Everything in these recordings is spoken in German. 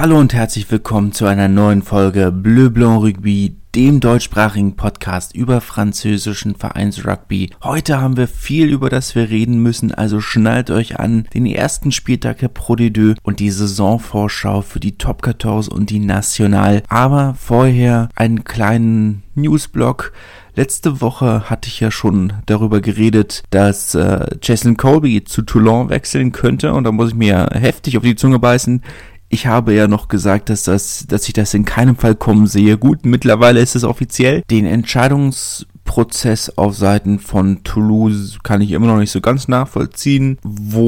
Hallo und herzlich willkommen zu einer neuen Folge Bleu Blanc Rugby, dem deutschsprachigen Podcast über französischen Vereinsrugby. Heute haben wir viel, über das wir reden müssen, also schnallt euch an, den ersten Spieltag der Pro D2 und die Saisonvorschau für die Top 14 und die National. Aber vorher einen kleinen Newsblock. Letzte Woche hatte ich ja schon darüber geredet, dass Cheslin Kolbe zu Toulon wechseln könnte und da muss ich mir heftig auf die Zunge beißen. Ich habe ja noch gesagt, dass ich das in keinem Fall kommen sehe. Gut, mittlerweile ist es offiziell. Den Entscheidungsprozess auf Seiten von Toulouse kann ich immer noch nicht so ganz nachvollziehen.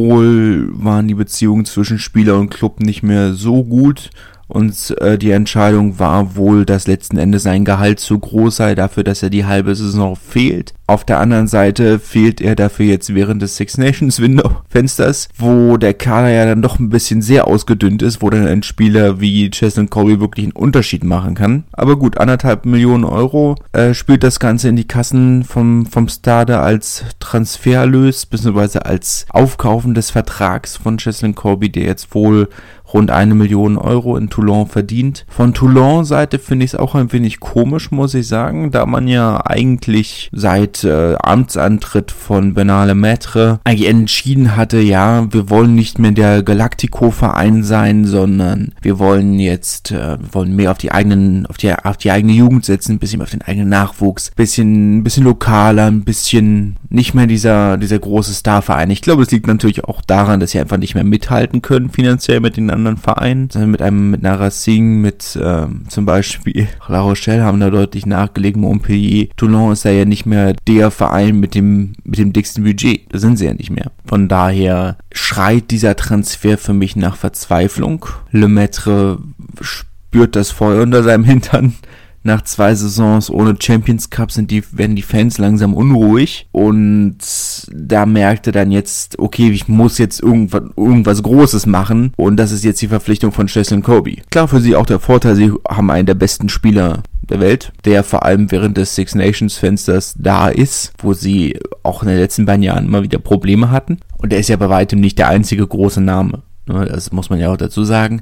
Wohl waren die Beziehungen zwischen Spieler und Club nicht mehr so gut. Und die Entscheidung war wohl, dass letzten Endes sein Gehalt zu groß sei dafür, dass er die halbe Saison fehlt. Auf der anderen Seite fehlt er dafür jetzt während des Six Nations Window-Fensters, wo der Kader ja dann doch ein bisschen sehr ausgedünnt ist, wo dann ein Spieler wie Cheslin Kolbe wirklich einen Unterschied machen kann. Aber gut, 1,5 Millionen Euro spült das Ganze in die Kassen vom Stade als Transfererlös, beziehungsweise als Aufkaufen des Vertrags von Cheslin Kolbe, der jetzt wohl rund 1 Million Euro in Toulon verdient. Von Toulon-Seite finde ich es auch ein wenig komisch, muss ich sagen, da man ja eigentlich seit Amtsantritt von Bernard Lemaitre eigentlich entschieden hatte, ja, wir wollen nicht mehr der Galactico-Verein sein, sondern wir wollen jetzt mehr auf die eigene Jugend setzen, ein bisschen auf den eigenen Nachwuchs, ein bisschen lokaler, ein bisschen nicht mehr dieser große Starverein. Ich glaube, es liegt natürlich auch daran, dass sie einfach nicht mehr mithalten können finanziell mit den anderen Vereinen, sondern mit einer Racing, mit zum Beispiel La Rochelle haben da deutlich nachgelegen, Montpellier. Toulon ist ja nicht mehr der Verein mit dem dicksten Budget. Da sind sie ja nicht mehr. Von daher schreit dieser Transfer für mich nach Verzweiflung. Lemaitre spürt das Feuer unter seinem Hintern. Nach 2 Saisons ohne Champions Cup werden die Fans langsam unruhig und da merkte dann jetzt, okay, ich muss jetzt irgendwas Großes machen und das ist jetzt die Verpflichtung von Cheslin Kolbe. Klar, für sie auch der Vorteil, sie haben einen der besten Spieler der Welt, der vor allem während des Six Nations Fensters da ist, wo sie auch in den letzten beiden Jahren immer wieder Probleme hatten und der ist ja bei weitem nicht der einzige große Name. Das muss man ja auch dazu sagen.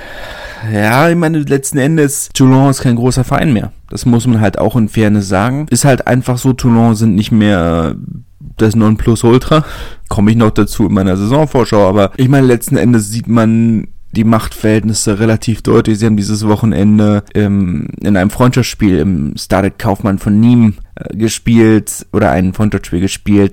Ja, ich meine, letzten Endes, Toulon ist kein großer Verein mehr. Das muss man halt auch in Fairness sagen. Ist halt einfach so, Toulon sind nicht mehr das Nonplusultra. Komme ich noch dazu in meiner Saisonvorschau, aber ich meine, letzten Endes sieht man die Machtverhältnisse relativ deutlich. Sie haben dieses Wochenende in einem Freundschaftsspiel im Stade Kaufmann von Nîmes gespielt oder ein Freundschaftsspiel gespielt.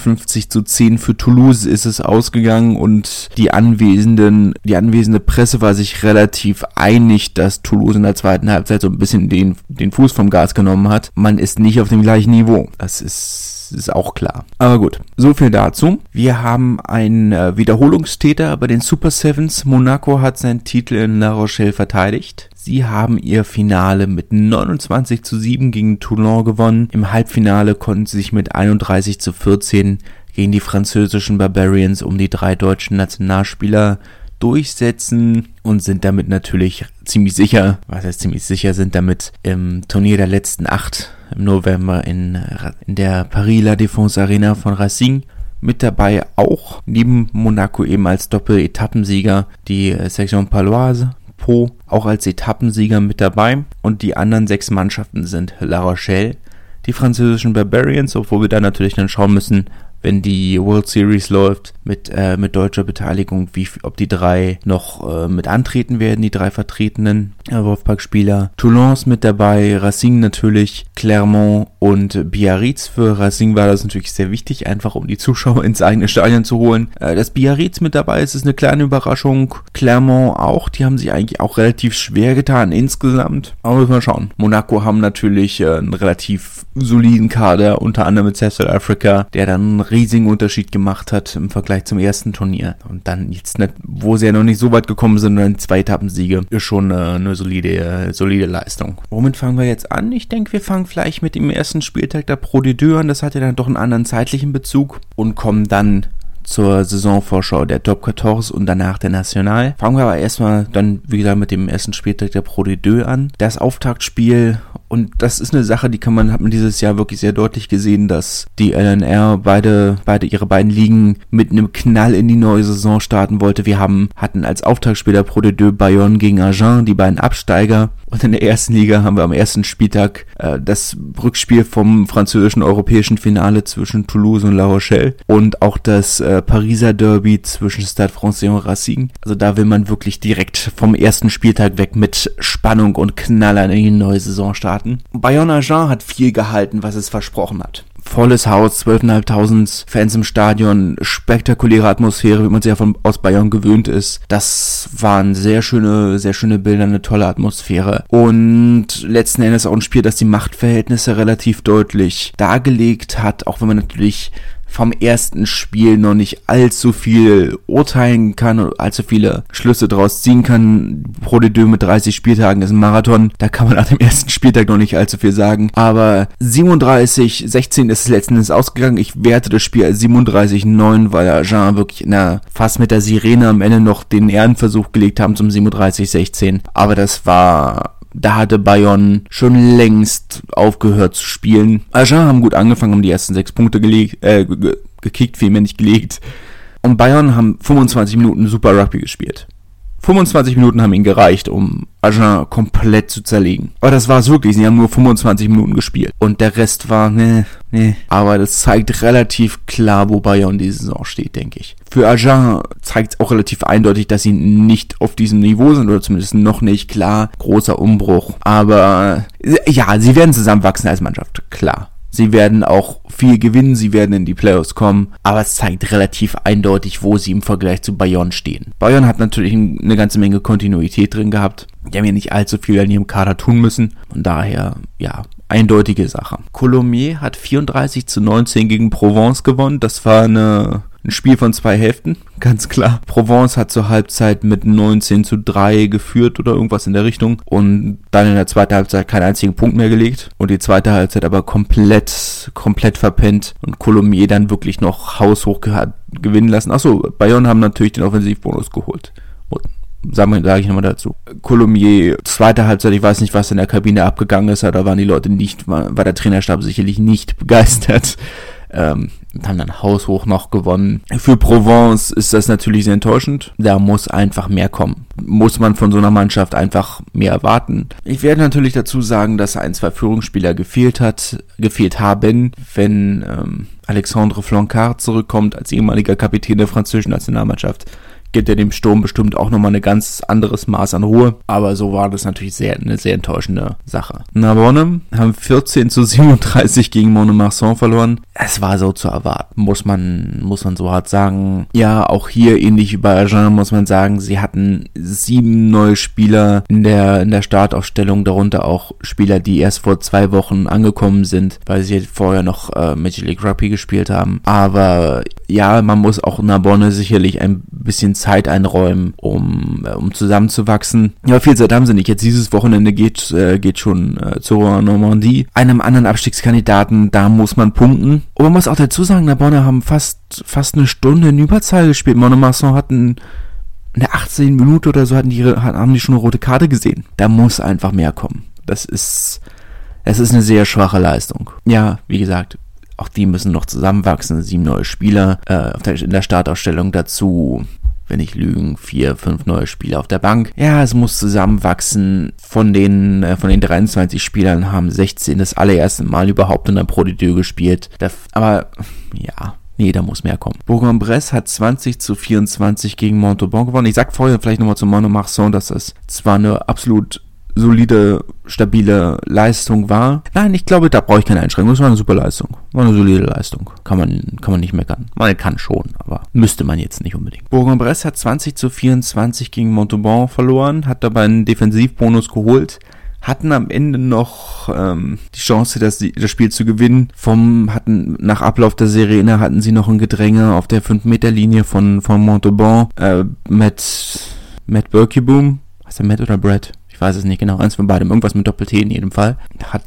52-10 für Toulouse ist es ausgegangen und die anwesende Presse war sich relativ einig, dass Toulouse in der zweiten Halbzeit so ein bisschen den Fuß vom Gas genommen hat. Man ist nicht auf dem gleichen Niveau. Das ist auch klar. Aber gut, so viel dazu. Wir haben einen Wiederholungstäter bei den Super Sevens. Monaco hat seinen Titel in La Rochelle verteidigt. Sie haben ihr Finale mit 29-7 gegen Toulon gewonnen. Im Halbfinale konnten sie sich mit 31-14 gegen die französischen Barbarians um die 3 deutschen Nationalspieler durchsetzen und sind damit natürlich ziemlich sicher, sind damit im Turnier der letzten 8 im November in der Paris La Défense Arena von Racing. Mit dabei auch neben Monaco eben als Doppel-Etappensieger die Section Paloise, Po, auch als Etappensieger mit dabei und die anderen 6 Mannschaften sind La Rochelle, die französischen Barbarians, obwohl wir da natürlich dann schauen müssen, wenn die World Series läuft, mit deutscher Beteiligung, ob die 3 noch mit antreten werden, die 3 vertretenen Wolfpack-Spieler. Toulon ist mit dabei, Racing natürlich, Clermont und Biarritz. Für Racing war das natürlich sehr wichtig, einfach um die Zuschauer ins eigene Stadion zu holen. Dass Biarritz mit dabei ist eine kleine Überraschung. Clermont auch, die haben sich eigentlich auch relativ schwer getan insgesamt. Aber müssen wir schauen. Monaco haben natürlich einen relativ soliden Kader, unter anderem mit South Africa, der dann einen riesigen Unterschied gemacht hat im Vergleich zum ersten Turnier. Und dann jetzt nicht, wo sie ja noch nicht so weit gekommen sind, dann 2 Etappensiege, ist schon eine solide Leistung. Womit fangen wir jetzt an? Ich denke, wir fangen vielleicht mit dem ersten Spieltag der Pro D2 an. Das hat ja dann doch einen anderen zeitlichen Bezug und kommen dann zur Saisonvorschau der Top 14 und danach der National. Fangen wir aber erstmal dann wieder mit dem ersten Spieltag der Pro D2 an. Das Auftaktspiel Und das ist eine Sache, hat man dieses Jahr wirklich sehr deutlich gesehen, dass die LNR ihre beiden Ligen mit einem Knall in die neue Saison starten wollte. Wir hatten als Auftaktspiel der Pro D2 Bayonne gegen Agen, die beiden Absteiger. Und in der ersten Liga haben wir am ersten Spieltag das Rückspiel vom französischen europäischen Finale zwischen Toulouse und La Rochelle und auch das Pariser Derby zwischen Stade Francais und Racing. Also da will man wirklich direkt vom ersten Spieltag weg mit Spannung und Knallern in die neue Saison starten. Bayonne-Agen hat viel gehalten, was es versprochen hat. Volles Haus, 12.500 Fans im Stadion, spektakuläre Atmosphäre, wie man sie ja aus Bayonne gewöhnt ist. Das waren sehr schöne Bilder, eine tolle Atmosphäre. Und letzten Endes auch ein Spiel, das die Machtverhältnisse relativ deutlich dargelegt hat, auch wenn man natürlich vom ersten Spiel noch nicht allzu viel urteilen kann und allzu viele Schlüsse draus ziehen kann. Pro D2 mit 30 Spieltagen ist ein Marathon, da kann man nach dem ersten Spieltag noch nicht allzu viel sagen. Aber 37-16 ist es letzten Endes ausgegangen. Ich werte das Spiel als 37-9, weil Agen wirklich fast mit der Sirene am Ende noch den Ehrenversuch gelegt haben zum 37-16. Aber da hatte Bayonne schon längst aufgehört zu spielen. Agen haben gut angefangen, haben die ersten 6 Punkte gekickt, vielmehr nicht gelegt. Und Bayonne haben 25 Minuten super Rugby gespielt. 25 Minuten haben ihnen gereicht, um Agen komplett zu zerlegen. Aber das war es wirklich, sie haben nur 25 Minuten gespielt. Und der Rest war, nee. Aber das zeigt relativ klar, wo Bayonne diese Saison steht, denke ich. Für Agen zeigt es auch relativ eindeutig, dass sie nicht auf diesem Niveau sind, oder zumindest noch nicht, klar. Großer Umbruch. Aber ja, sie werden zusammenwachsen als Mannschaft, klar. Sie werden auch viel gewinnen, sie werden in die Playoffs kommen, aber es zeigt relativ eindeutig, wo sie im Vergleich zu Bayonne stehen. Bayonne hat natürlich eine ganze Menge Kontinuität drin gehabt. Die haben ja nicht allzu viel an ihrem Kader tun müssen. Von daher, ja, eindeutige Sache. Coulommiers hat 34-19 gegen Provence gewonnen. Das war ein Spiel von 2 Hälften, ganz klar. Provence hat zur Halbzeit mit 19-3 geführt oder irgendwas in der Richtung und dann in der zweiten Halbzeit keinen einzigen Punkt mehr gelegt und die zweite Halbzeit aber komplett verpennt und Coulommiers dann wirklich noch haushoch gewinnen lassen. Achso, Bayonne haben natürlich den Offensivbonus geholt. Sage ich nochmal dazu. Coulommiers, zweite Halbzeit, ich weiß nicht, was in der Kabine abgegangen ist, aber da waren die Leute war der Trainerstab sicherlich nicht begeistert. Haben dann haushoch noch gewonnen. Für Provence ist das natürlich sehr enttäuschend. Da muss einfach mehr kommen. Muss man von so einer Mannschaft einfach mehr erwarten. Ich werde natürlich dazu sagen, dass 1-2 Führungsspieler gefehlt haben, wenn Alexandre Flancard zurückkommt als ehemaliger Kapitän der französischen Nationalmannschaft. Gibt er dem Sturm bestimmt auch nochmal ein ganz anderes Maß an Ruhe. Aber so war das natürlich eine sehr enttäuschende Sache. Narbonne haben 14-37 gegen Mont-de-Marsan verloren. Es war so zu erwarten, muss man so hart sagen. Ja, auch hier ähnlich wie bei Agen muss man sagen, sie hatten 7 neue Spieler in der Startaufstellung, darunter auch Spieler, die erst vor 2 Wochen angekommen sind, weil sie vorher noch Major League Rugby gespielt haben. Aber ja, man muss auch Narbonne sicherlich ein bisschen Zeit einräumen, um zusammenzuwachsen. Ja, viel Zeit haben sie nicht. Jetzt dieses Wochenende geht schon zur Normandie, einem anderen Abstiegskandidaten. Da muss man punkten. Und man muss auch dazu sagen, Narbonne haben fast eine Stunde in Überzahl gespielt. Mont-de-Marsan hatten in der 18. Minute oder so haben die schon eine rote Karte gesehen. Da muss einfach mehr kommen. Es ist eine sehr schwache Leistung. Ja, wie gesagt, auch die müssen noch zusammenwachsen. 7 neue Spieler in der Startausstellung dazu. Wenn nicht lügen, 4, 5 neue Spieler auf der Bank. Ja, es muss zusammenwachsen. Von den 23 Spielern haben 16 das allererste Mal überhaupt in der Pro D2 gespielt. Aber, ja, nee, da muss mehr kommen. Bourg-en-Bresse hat 20-24 gegen Montauban gewonnen. Ich sag vorher vielleicht nochmal zu Mont-de-Marsan, dass das zwar eine absolut solide, stabile Leistung war. Nein, ich glaube, da brauche ich keine Einschränkung. Das war eine super Leistung. War eine solide Leistung. Kann man nicht meckern. Man kann schon, aber müsste man jetzt nicht unbedingt. Bourg-en-Bresse hat 20-24 gegen Montauban verloren, hat dabei einen Defensivbonus geholt, hatten am Ende noch die Chance, das Spiel zu gewinnen. Nach Ablauf der Sirene hatten sie noch ein Gedränge auf der 5-Meter-Linie von Montauban. Matt Berkeboom. Heißt der Matt oder Brad? Ich weiß es nicht genau, eins von beidem, irgendwas mit Doppel-T in jedem Fall.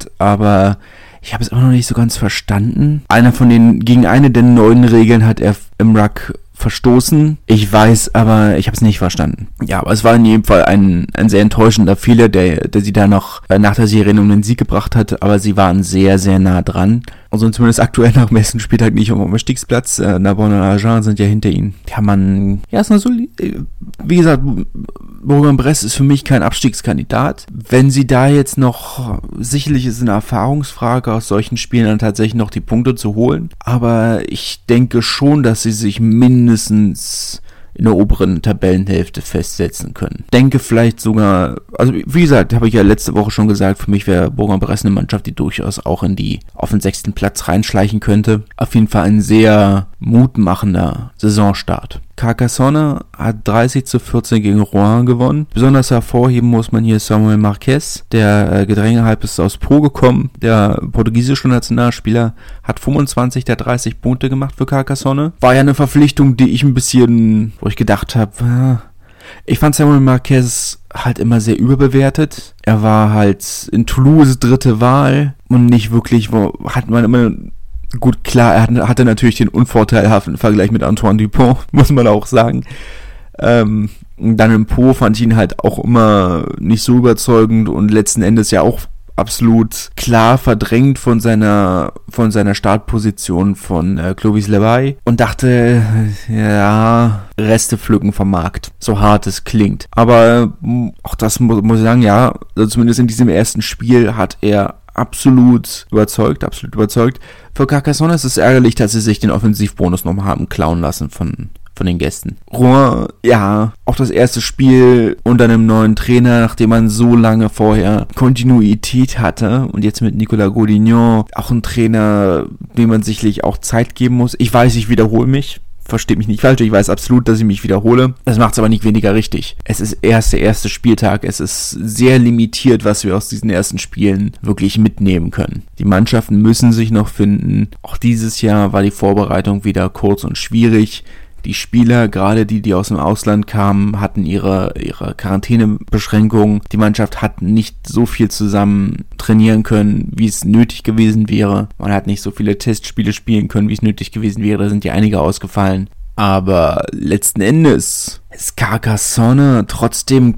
Ich habe es immer noch nicht so ganz verstanden. Gegen eine der neuen Regeln hat er im Ruck verstoßen. Ich weiß, aber ich habe es nicht verstanden. Ja, aber es war in jedem Fall ein sehr enttäuschender Fehler, der sie da noch nach der Serie um den Sieg gebracht hat, aber sie waren sehr, sehr nah dran. Also zumindest aktuell nach dem ersten Spieltag nicht um den Stiegsplatz. Narbonne und Agen sind ja hinter ihnen. Ist eine solide, wie gesagt, Bourg-en-Bresse ist für mich kein Abstiegskandidat. Wenn sie da jetzt noch, sicherlich ist es eine Erfahrungsfrage, aus solchen Spielen dann tatsächlich noch die Punkte zu holen. Aber ich denke schon, dass sie sich mindestens in der oberen Tabellenhälfte festsetzen können. Denke vielleicht sogar, also wie gesagt, habe ich ja letzte Woche schon gesagt, für mich wäre Bourg-en-Bresse eine Mannschaft, die durchaus auch auf den 6. Platz reinschleichen könnte. Auf jeden Fall ein sehr mutmachender Saisonstart. Carcassonne hat 30-14 gegen Rouen gewonnen. Besonders hervorheben muss man hier Samuel Marquez, der Gedrängehalb ist aus Po gekommen. Der portugiesische Nationalspieler hat 25 der 30 Punkte gemacht für Carcassonne. War ja eine Verpflichtung, die ich ein bisschen, wo ich gedacht habe, ich fand Samuel Marquez halt immer sehr überbewertet. Er war halt in Toulouse dritte Wahl und nicht wirklich, hat man immer. Gut, klar, er hatte natürlich den unvorteilhaften Vergleich mit Antoine Dupont, muss man auch sagen. Dann im Po fand ich ihn halt auch immer nicht so überzeugend und letzten Endes ja auch absolut klar verdrängt von seiner Startposition von Clovis Levaille und dachte, ja, Reste pflücken vom Markt, so hart es klingt. Aber auch das muss ich sagen, ja, also zumindest in diesem ersten Spiel hat er absolut überzeugt. Für Carcassonne ist es ärgerlich, dass sie sich den Offensivbonus nochmal haben klauen lassen von den Gästen. Rouen, ja, auch das erste Spiel unter einem neuen Trainer, nachdem man so lange vorher Kontinuität hatte und jetzt mit Nicolas Godignon auch ein Trainer, dem man sicherlich auch Zeit geben muss. Ich weiß, ich wiederhole mich. Versteht mich nicht falsch, ich weiß absolut, dass ich mich wiederhole. Das macht es aber nicht weniger richtig. Es ist erst der erste Spieltag, es ist sehr limitiert, was wir aus diesen ersten Spielen wirklich mitnehmen können. Die Mannschaften müssen sich noch finden. Auch dieses Jahr war die Vorbereitung wieder kurz und schwierig. Die Spieler, gerade die aus dem Ausland kamen, hatten ihre Quarantänebeschränkungen. Die Mannschaft hat nicht so viel zusammen trainieren können, wie es nötig gewesen wäre. Man hat nicht so viele Testspiele spielen können, wie es nötig gewesen wäre. Da sind ja einige ausgefallen. Aber letzten Endes ist Carcassonne trotzdem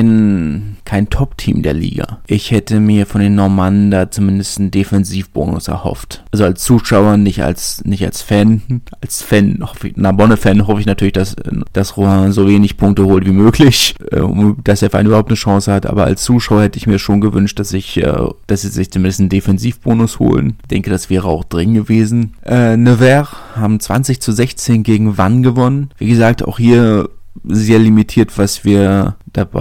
kein Top-Team der Liga. Ich hätte mir von den Normannen da zumindest einen Defensivbonus erhofft. Also als Zuschauer, nicht als Fan. Als Fan, Narbonne-Fan hoffe ich natürlich, dass Rouen so wenig Punkte holt wie möglich, dass der Verein überhaupt eine Chance hat. Aber als Zuschauer hätte ich mir schon gewünscht, dass sie sich zumindest einen Defensivbonus holen. Ich denke, das wäre auch dringend gewesen. Nevers haben 20-16 gegen Vannes gewonnen. Wie gesagt, auch hier sehr limitiert, was wir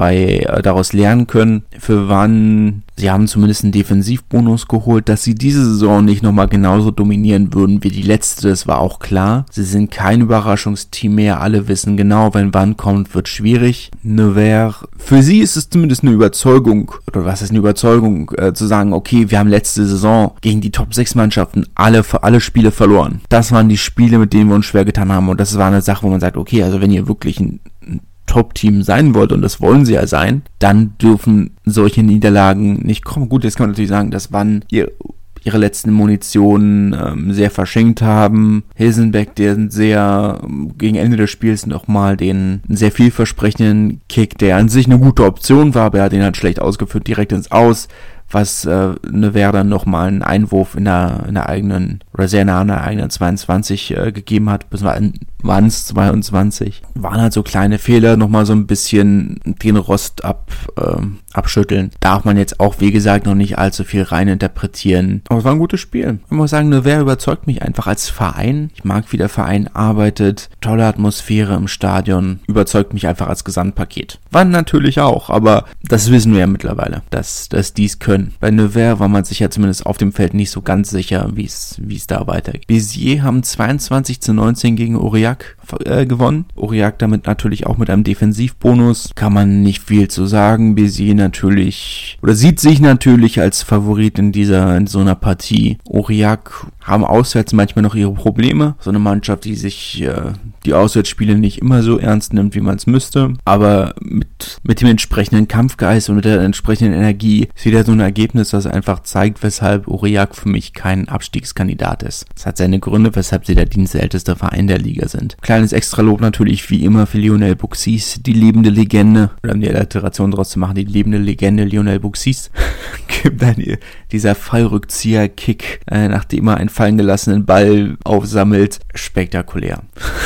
daraus lernen können. Für Vannes, sie haben zumindest einen Defensivbonus geholt, dass sie diese Saison nicht nochmal genauso dominieren würden wie die letzte, das war auch klar. Sie sind kein Überraschungsteam mehr, alle wissen genau, wenn Vannes kommt, wird schwierig. Nevers, für sie ist es zumindest eine Überzeugung, oder was ist eine Überzeugung, zu sagen, okay, wir haben letzte Saison gegen die Top-6-Mannschaften alle Spiele verloren. Das waren die Spiele, mit denen wir uns schwer getan haben und das war eine Sache, wo man sagt, okay, also wenn ihr wirklich ein Top-Team sein wollt, und das wollen sie ja sein, dann dürfen solche Niederlagen nicht kommen. Gut, jetzt kann man natürlich sagen, dass Vannes ihre letzten Munitionen sehr verschenkt haben. Hilsenbeck, der sehr gegen Ende des Spiels nochmal den sehr vielversprechenden Kick, der an sich eine gute Option war, aber er hat ihn halt schlecht ausgeführt, direkt ins Aus, was Nevers dann nochmal einen Einwurf in der eigenen, oder sehr nah an der eigenen 22 gegeben hat, bis waren es 22. Waren halt so kleine Fehler, nochmal so ein bisschen den Rost abschütteln. Darf man jetzt auch, wie gesagt, noch nicht allzu viel rein interpretieren. Aber es war ein gutes Spiel. Ich muss sagen, Nevers überzeugt mich einfach als Verein. Ich mag, wie der Verein arbeitet. Tolle Atmosphäre im Stadion. Überzeugt mich einfach als Gesamtpaket. Vannes natürlich auch, aber das wissen wir ja mittlerweile, dass dies können. Bei Nevers war man sich ja zumindest auf dem Feld nicht so ganz sicher, wie es da weitergeht. Béziers haben 22-19 gegen Aurillac gewonnen. Aurillac damit natürlich auch mit einem Defensivbonus. Kann man nicht viel zu sagen. Béziers natürlich, oder sieht sich natürlich als Favorit in so einer Partie. Aurillac haben auswärts manchmal noch ihre Probleme. So eine Mannschaft, die sich die Auswärtsspiele nicht immer so ernst nimmt, wie man es müsste. Aber mit dem entsprechenden Kampfgeist und mit der entsprechenden Energie ist wieder so ein Ergebnis, das einfach zeigt, weshalb Aurillac für mich kein Abstiegskandidat ist. Es hat seine Gründe, weshalb sie der dienstälteste Verein der Liga sind. sind. Kleines Extralob natürlich wie immer für Lionel Buxis, die lebende Legende, oder um die Alliteration draus zu machen, die lebende Legende Lionel Buxis, gibt dann dieser Fallrückzieher-Kick, nachdem er einen fallen gelassenen Ball aufsammelt, spektakulär.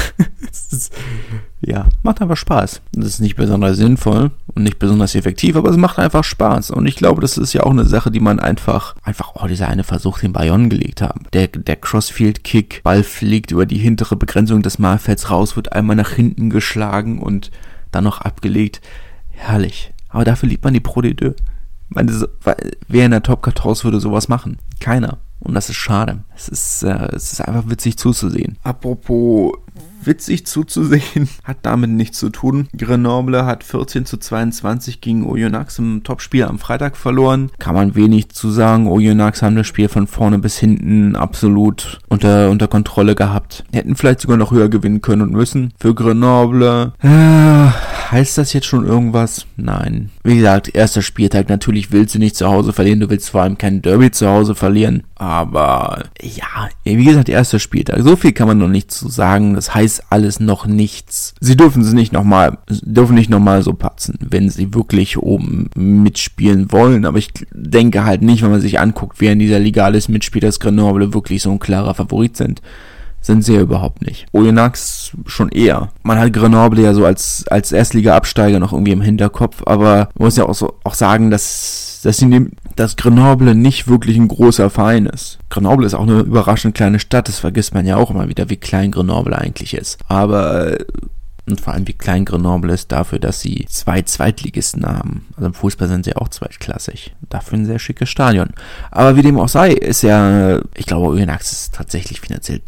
Ja, macht einfach Spaß. Das ist nicht besonders sinnvoll und nicht besonders effektiv, aber es macht einfach Spaß. Und ich glaube, das ist ja auch eine Sache, die man einfach, dieser eine Versuch, den Bayonne gelegt haben. Der Crossfield-Kick, Ball fliegt über die hintere Begrenzung des Mahlfelds raus, wird einmal nach hinten geschlagen und dann noch abgelegt. Herrlich. Aber dafür liebt man die Pro D2. Wer in der Top 14 würde sowas machen? Keiner. Und das ist schade. Es ist einfach witzig zuzusehen. Apropos witzig zuzusehen, hat damit nichts zu tun. Grenoble hat 14:22 gegen Oyonnax im Topspiel am Freitag verloren. Kann man wenig zu sagen. Oyonnax haben das Spiel von vorne bis hinten absolut unter Kontrolle gehabt. Hätten vielleicht sogar noch höher gewinnen können und müssen. Für Grenoble heißt das jetzt schon irgendwas? Nein. Wie gesagt, erster Spieltag. Natürlich willst du nicht zu Hause verlieren. Du willst vor allem kein Derby zu Hause verlieren. Aber ja, wie gesagt, erster Spieltag. So viel kann man noch nicht zu sagen. Das heißt alles noch nichts. Sie dürfen nicht nochmal so patzen, wenn sie wirklich oben mitspielen wollen. Aber ich denke halt nicht, wenn man sich anguckt, wer in dieser Liga alles mitspielt, dass Grenoble wirklich so ein klarer Favorit sind. Sind sie ja überhaupt nicht. Oyonnax schon eher. Man hat Grenoble ja so als Erstliga-Absteiger noch irgendwie im Hinterkopf, aber man muss ja auch sagen, dass Grenoble nicht wirklich ein großer Verein ist. Grenoble ist auch eine überraschend kleine Stadt, das vergisst man ja auch immer wieder, wie klein Grenoble eigentlich ist. Aber und vor allem wie klein Grenoble ist dafür, dass sie 2 Zweitligisten haben. Also im Fußball sind sie auch zweitklassig. Dafür ein sehr schickes Stadion. Aber wie dem auch sei, ist ja, ich glaube, Oyonnax ist tatsächlich finanziell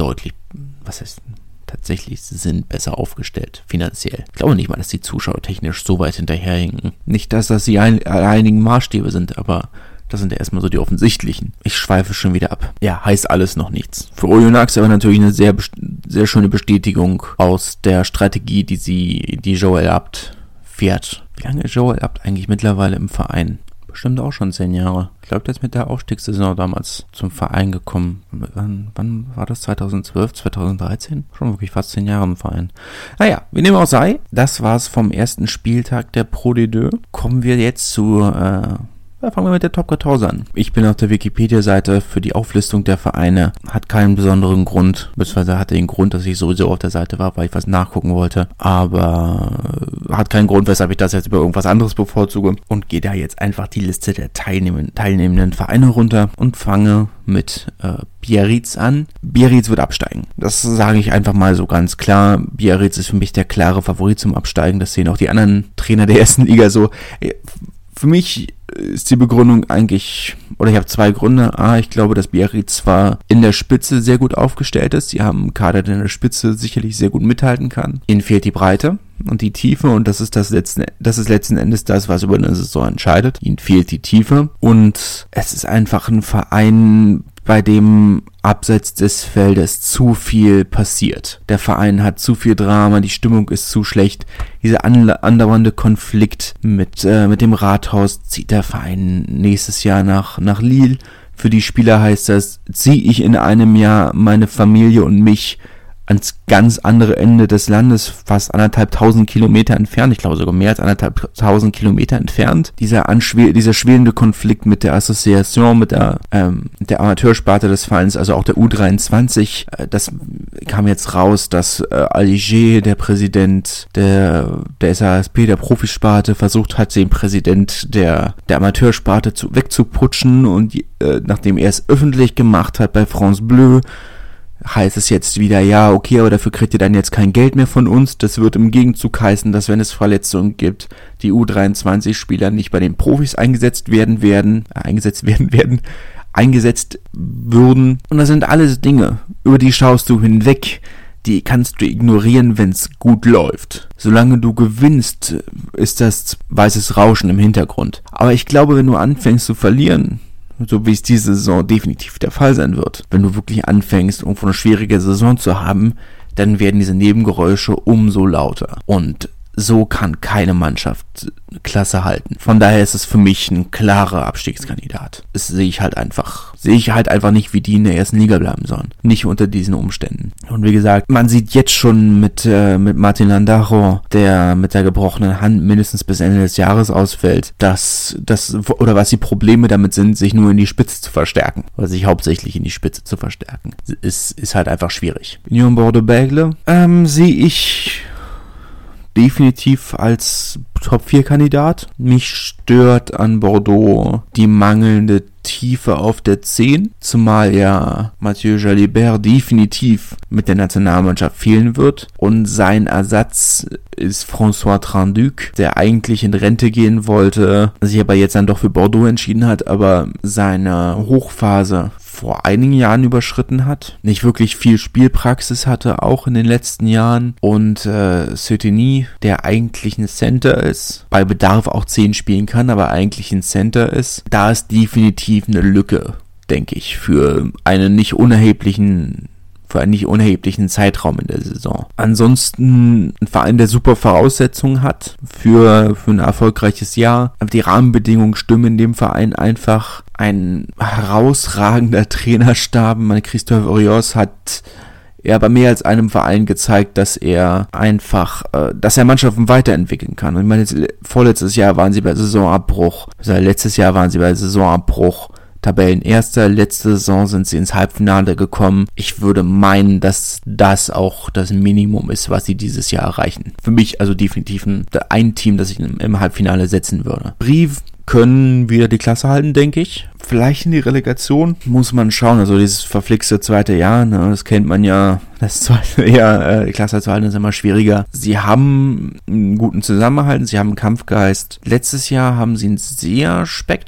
sind besser aufgestellt, finanziell. Ich glaube nicht mal, dass die Zuschauer technisch so weit hinterherhinken. Nicht, dass das die einigen Maßstäbe sind, aber das sind ja erstmal so die offensichtlichen. Ich schweife schon wieder ab. Ja, heißt alles noch nichts. Für Oyonnax aber natürlich eine sehr, sehr schöne Bestätigung aus der Strategie, die Joel Abt fährt. Wie lange ist Joel Abt eigentlich mittlerweile im Verein? Bestimmt auch schon 10 Jahre. Ich glaube, der ist mit der Aufstiegssaison damals zum Verein gekommen. Wann war das? 2012, 2013? Schon wirklich fast 10 Jahre im Verein. Naja, wie dem auch sei, das war's vom ersten Spieltag der Pro D2. Kommen wir jetzt zu fangen wir mit der Top 14 an. Ich bin auf der Wikipedia-Seite für die Auflistung der Vereine. Hat keinen besonderen Grund, beziehungsweise hatte den Grund, dass ich sowieso auf der Seite war, weil ich was nachgucken wollte. Aber hat keinen Grund, weshalb ich das jetzt über irgendwas anderes bevorzuge. Und gehe da jetzt einfach die Liste der teilnehmenden Vereine runter und fange mit Biarritz an. Biarritz wird absteigen. Das sage ich einfach mal so ganz klar. Biarritz ist für mich der klare Favorit zum Absteigen. Das sehen auch die anderen Trainer der ersten Liga so. Für mich ist die Begründung eigentlich, oder ich habe 2 Gründe. A, ich glaube, dass Biarritz zwar in der Spitze sehr gut aufgestellt ist. Sie haben einen Kader, der in der Spitze sicherlich sehr gut mithalten kann. Ihnen fehlt die Breite und die Tiefe und das ist letzten Endes das, was über eine Saison entscheidet. Ihnen fehlt die Tiefe und es ist einfach ein Verein, bei dem abseits des Feldes zu viel passiert. Der Verein hat zu viel Drama, die Stimmung ist zu schlecht. Dieser andauernde Konflikt mit dem Rathaus zieht der Verein nächstes Jahr nach Lille. Für die Spieler heißt das, ziehe ich in einem Jahr meine Familie und mich ans ganz andere Ende des Landes, fast 1.500 Kilometer entfernt, ich glaube sogar mehr als 1.500 Kilometer entfernt. Dieser schwelende Konflikt mit der Association, mit der Amateursparte des Vereins, also auch der U23, das kam jetzt raus, dass Aliger, der Präsident der SASP, der Profisparte, versucht hat, den Präsident der Amateursparte wegzuputschen und nachdem er es öffentlich gemacht hat bei France Bleu, heißt es jetzt wieder, ja, okay, aber dafür kriegt ihr dann jetzt kein Geld mehr von uns. Das wird im Gegenzug heißen, dass wenn es Verletzungen gibt, die U23-Spieler nicht bei den Profis eingesetzt würden. Und das sind alles Dinge, über die schaust du hinweg. Die kannst du ignorieren, wenn es gut läuft. Solange du gewinnst, ist das weißes Rauschen im Hintergrund. Aber ich glaube, wenn du anfängst zu verlieren, so wie es diese Saison definitiv der Fall sein wird. Wenn du wirklich anfängst, irgendwo eine schwierige Saison zu haben, dann werden diese Nebengeräusche umso lauter. Und so kann keine Mannschaft Klasse halten. Von daher ist es für mich ein klarer Abstiegskandidat. Das sehe ich halt einfach nicht, wie die in der ersten Liga bleiben sollen. Nicht unter diesen Umständen. Und wie gesagt, man sieht jetzt schon mit Martin Landaro, der mit der gebrochenen Hand mindestens bis Ende des Jahres ausfällt, was die Probleme damit sind, sich nur in die Spitze zu verstärken. Oder sich hauptsächlich in die Spitze zu verstärken. Ist halt einfach schwierig. Union Bordeaux-Bègles sehe ich definitiv als Top-4-Kandidat. Mich stört an Bordeaux die mangelnde Tiefe auf der 10, zumal ja Mathieu Jalibert definitiv mit der Nationalmannschaft fehlen wird und sein Ersatz ist François Trinduc, der eigentlich in Rente gehen wollte, sich aber jetzt dann doch für Bordeaux entschieden hat, aber seine Hochphase vor einigen Jahren überschritten hat, nicht wirklich viel Spielpraxis hatte, auch in den letzten Jahren, und Seteny, der eigentlich ein Center ist, bei Bedarf auch 10 spielen kann, aber eigentlich ein Center ist, da ist definitiv eine Lücke, denke ich, für einen nicht unerheblichen Zeitraum in der Saison. Ansonsten ein Verein, der super Voraussetzungen hat für ein erfolgreiches Jahr. Die Rahmenbedingungen stimmen in dem Verein einfach. Ein herausragender Trainerstab. Christophe Urios hat bei mehr als einem Verein gezeigt, dass er Mannschaften weiterentwickeln kann. Und ich meine, vorletztes Jahr waren sie bei Saisonabbruch. Letztes Jahr waren sie bei Saisonabbruch. Tabellenerster, letzte Saison sind sie ins Halbfinale gekommen. Ich würde meinen, dass das auch das Minimum ist, was sie dieses Jahr erreichen. Für mich also definitiv ein Team, das ich im Halbfinale setzen würde. Brive können wieder die Klasse halten, denke ich. Vielleicht in die Relegation muss man schauen. Also dieses verflixte zweite Jahr, ne, das kennt man ja. Das zweite Jahr, die Klasse zu halten, ist immer schwieriger. Sie haben einen guten Zusammenhalt, sie haben einen Kampfgeist. Letztes Jahr haben sie einen sehr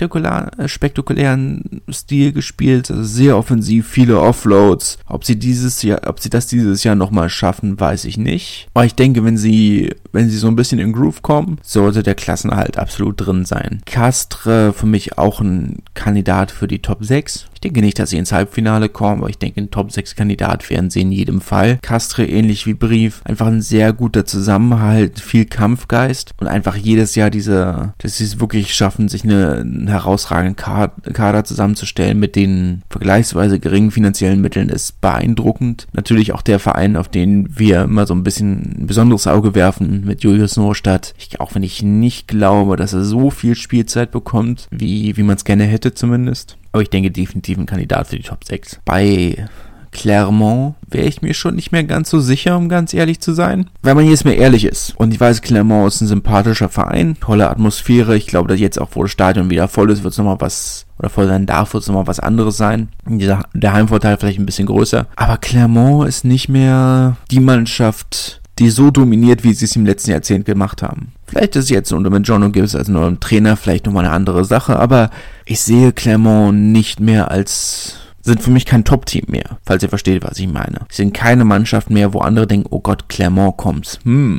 spektakulären Stil gespielt, also sehr offensiv, viele Offloads. Ob sie das dieses Jahr nochmal schaffen, weiß ich nicht. Aber ich denke, wenn sie so ein bisschen in Groove kommen, sollte der Klassenerhalt absolut drin sein. Castres für mich auch ein Kandidat für die Top 6. Ich denke nicht, dass sie ins Halbfinale kommen, aber ich denke, ein Top 6 Kandidat werden sie in jedem Fall. Castres, ähnlich wie Brive, einfach ein sehr guter Zusammenhalt, viel Kampfgeist und einfach jedes Jahr dass sie es wirklich schaffen, sich einen herausragenden Kader zusammenzustellen mit den vergleichsweise geringen finanziellen Mitteln, ist beeindruckend. Natürlich auch der Verein, auf den wir immer so ein bisschen ein besonderes Auge werfen, mit Julius Noorstadt. Auch wenn ich nicht glaube, dass er so viel Spielzeit bekommt, wie man es gerne hätte zumindest. Aber ich denke definitiv ein Kandidat für die Top 6. Bei Clermont wäre ich mir schon nicht mehr ganz so sicher, um ganz ehrlich zu sein. Wenn man jetzt mal ehrlich ist. Und ich weiß, Clermont ist ein sympathischer Verein, tolle Atmosphäre. Ich glaube, dass jetzt auch, wo das Stadion wieder voll ist, wird es nochmal voll sein darf, wird es nochmal was anderes sein. Der Heimvorteil vielleicht ein bisschen größer. Aber Clermont ist nicht mehr die Mannschaft, die so dominiert, wie sie es im letzten Jahrzehnt gemacht haben. Vielleicht ist es jetzt unter mit John Gibbs als neuem Trainer vielleicht nochmal eine andere Sache, aber ich sehe Clermont nicht mehr sind für mich kein Top-Team mehr, falls ihr versteht, was ich meine. Sie sind keine Mannschaft mehr, wo andere denken, oh Gott, Clermont kommt.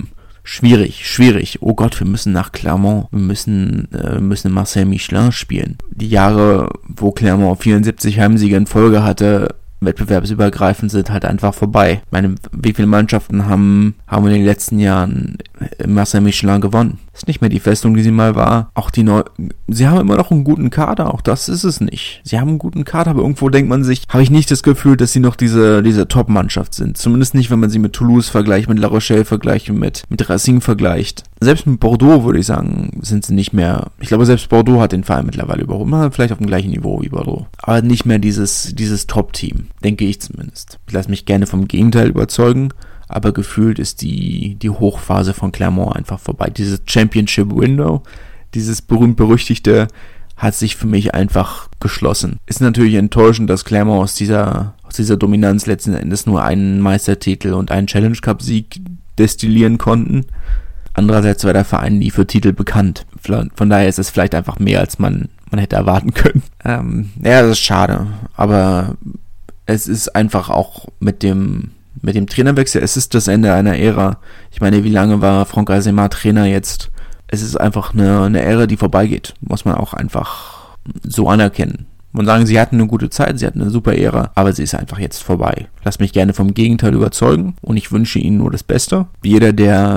Schwierig. Oh Gott, wir müssen nach Clermont. Wir müssen Marcel Michelin spielen. Die Jahre, wo Clermont 74 Heimsiege in Folge hatte, wettbewerbsübergreifend, sind halt einfach vorbei. Ich meine, wie viele Mannschaften haben in den letzten Jahren Marcel Michelin gewonnen? Ist nicht mehr die Festung, die sie mal war. Sie haben immer noch einen guten Kader, auch das ist es nicht. Sie haben einen guten Kader, aber irgendwo denkt man sich, habe ich nicht das Gefühl, dass sie noch diese Top-Mannschaft sind. Zumindest nicht, wenn man sie mit Toulouse vergleicht, mit La Rochelle vergleicht, mit Racing vergleicht. Selbst mit Bordeaux, würde ich sagen, sind sie nicht mehr. Ich glaube, selbst Bordeaux hat den Verein mittlerweile überholt. Vielleicht auf dem gleichen Niveau wie Bordeaux. Aber nicht mehr dieses Top-Team, denke ich zumindest. Ich lasse mich gerne vom Gegenteil überzeugen. Aber gefühlt ist die Hochphase von Clermont einfach vorbei. Dieses Championship-Window, dieses berühmt-berüchtigte, hat sich für mich einfach geschlossen. Ist natürlich enttäuschend, dass Clermont aus dieser Dominanz letzten Endes nur einen Meistertitel und einen Challenge-Cup-Sieg destillieren konnten. Andererseits war der Verein nie für Titel bekannt. Von daher ist es vielleicht einfach mehr, als man hätte erwarten können. Das ist schade. Aber es ist einfach auch mit dem Trainerwechsel, es ist das Ende einer Ära. Ich meine, wie lange war Franck Azema Trainer jetzt? Es ist einfach eine Ära, die vorbeigeht. Muss man auch einfach so anerkennen. Und sagen, sie hatten eine gute Zeit, sie hatten eine super Ära, aber sie ist einfach jetzt vorbei. Lass mich gerne vom Gegenteil überzeugen und ich wünsche ihnen nur das Beste. Jeder,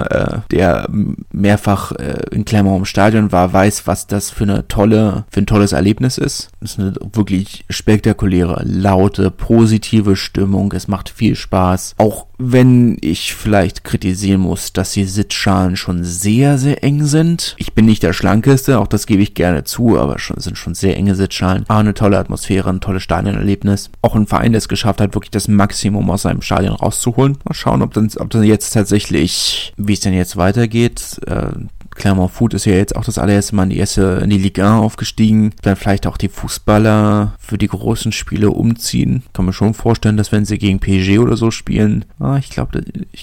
der mehrfach in Clermont im Stadion war, weiß, was das für ein tolles Erlebnis ist. Es ist eine wirklich spektakuläre, laute, positive Stimmung. Es macht viel Spaß. Auch wenn ich vielleicht kritisieren muss, dass die Sitzschalen schon sehr, sehr eng sind. Ich bin nicht der Schlankeste, auch das gebe ich gerne zu, aber sind schon sehr enge Sitzschalen. Aber eine tolle Atmosphäre, ein tolles Stadionerlebnis. Auch ein Verein, der es geschafft hat, wirklich das Maximum aus seinem Stadion rauszuholen. Mal schauen, ob das jetzt tatsächlich, wie es denn jetzt weitergeht. Clermont Foot ist ja jetzt auch das allererste Mal in die Ligue 1 aufgestiegen. Dann vielleicht auch die Fußballer für die großen Spiele umziehen. Kann mir schon vorstellen, dass wenn sie gegen PSG oder so spielen, ich glaube,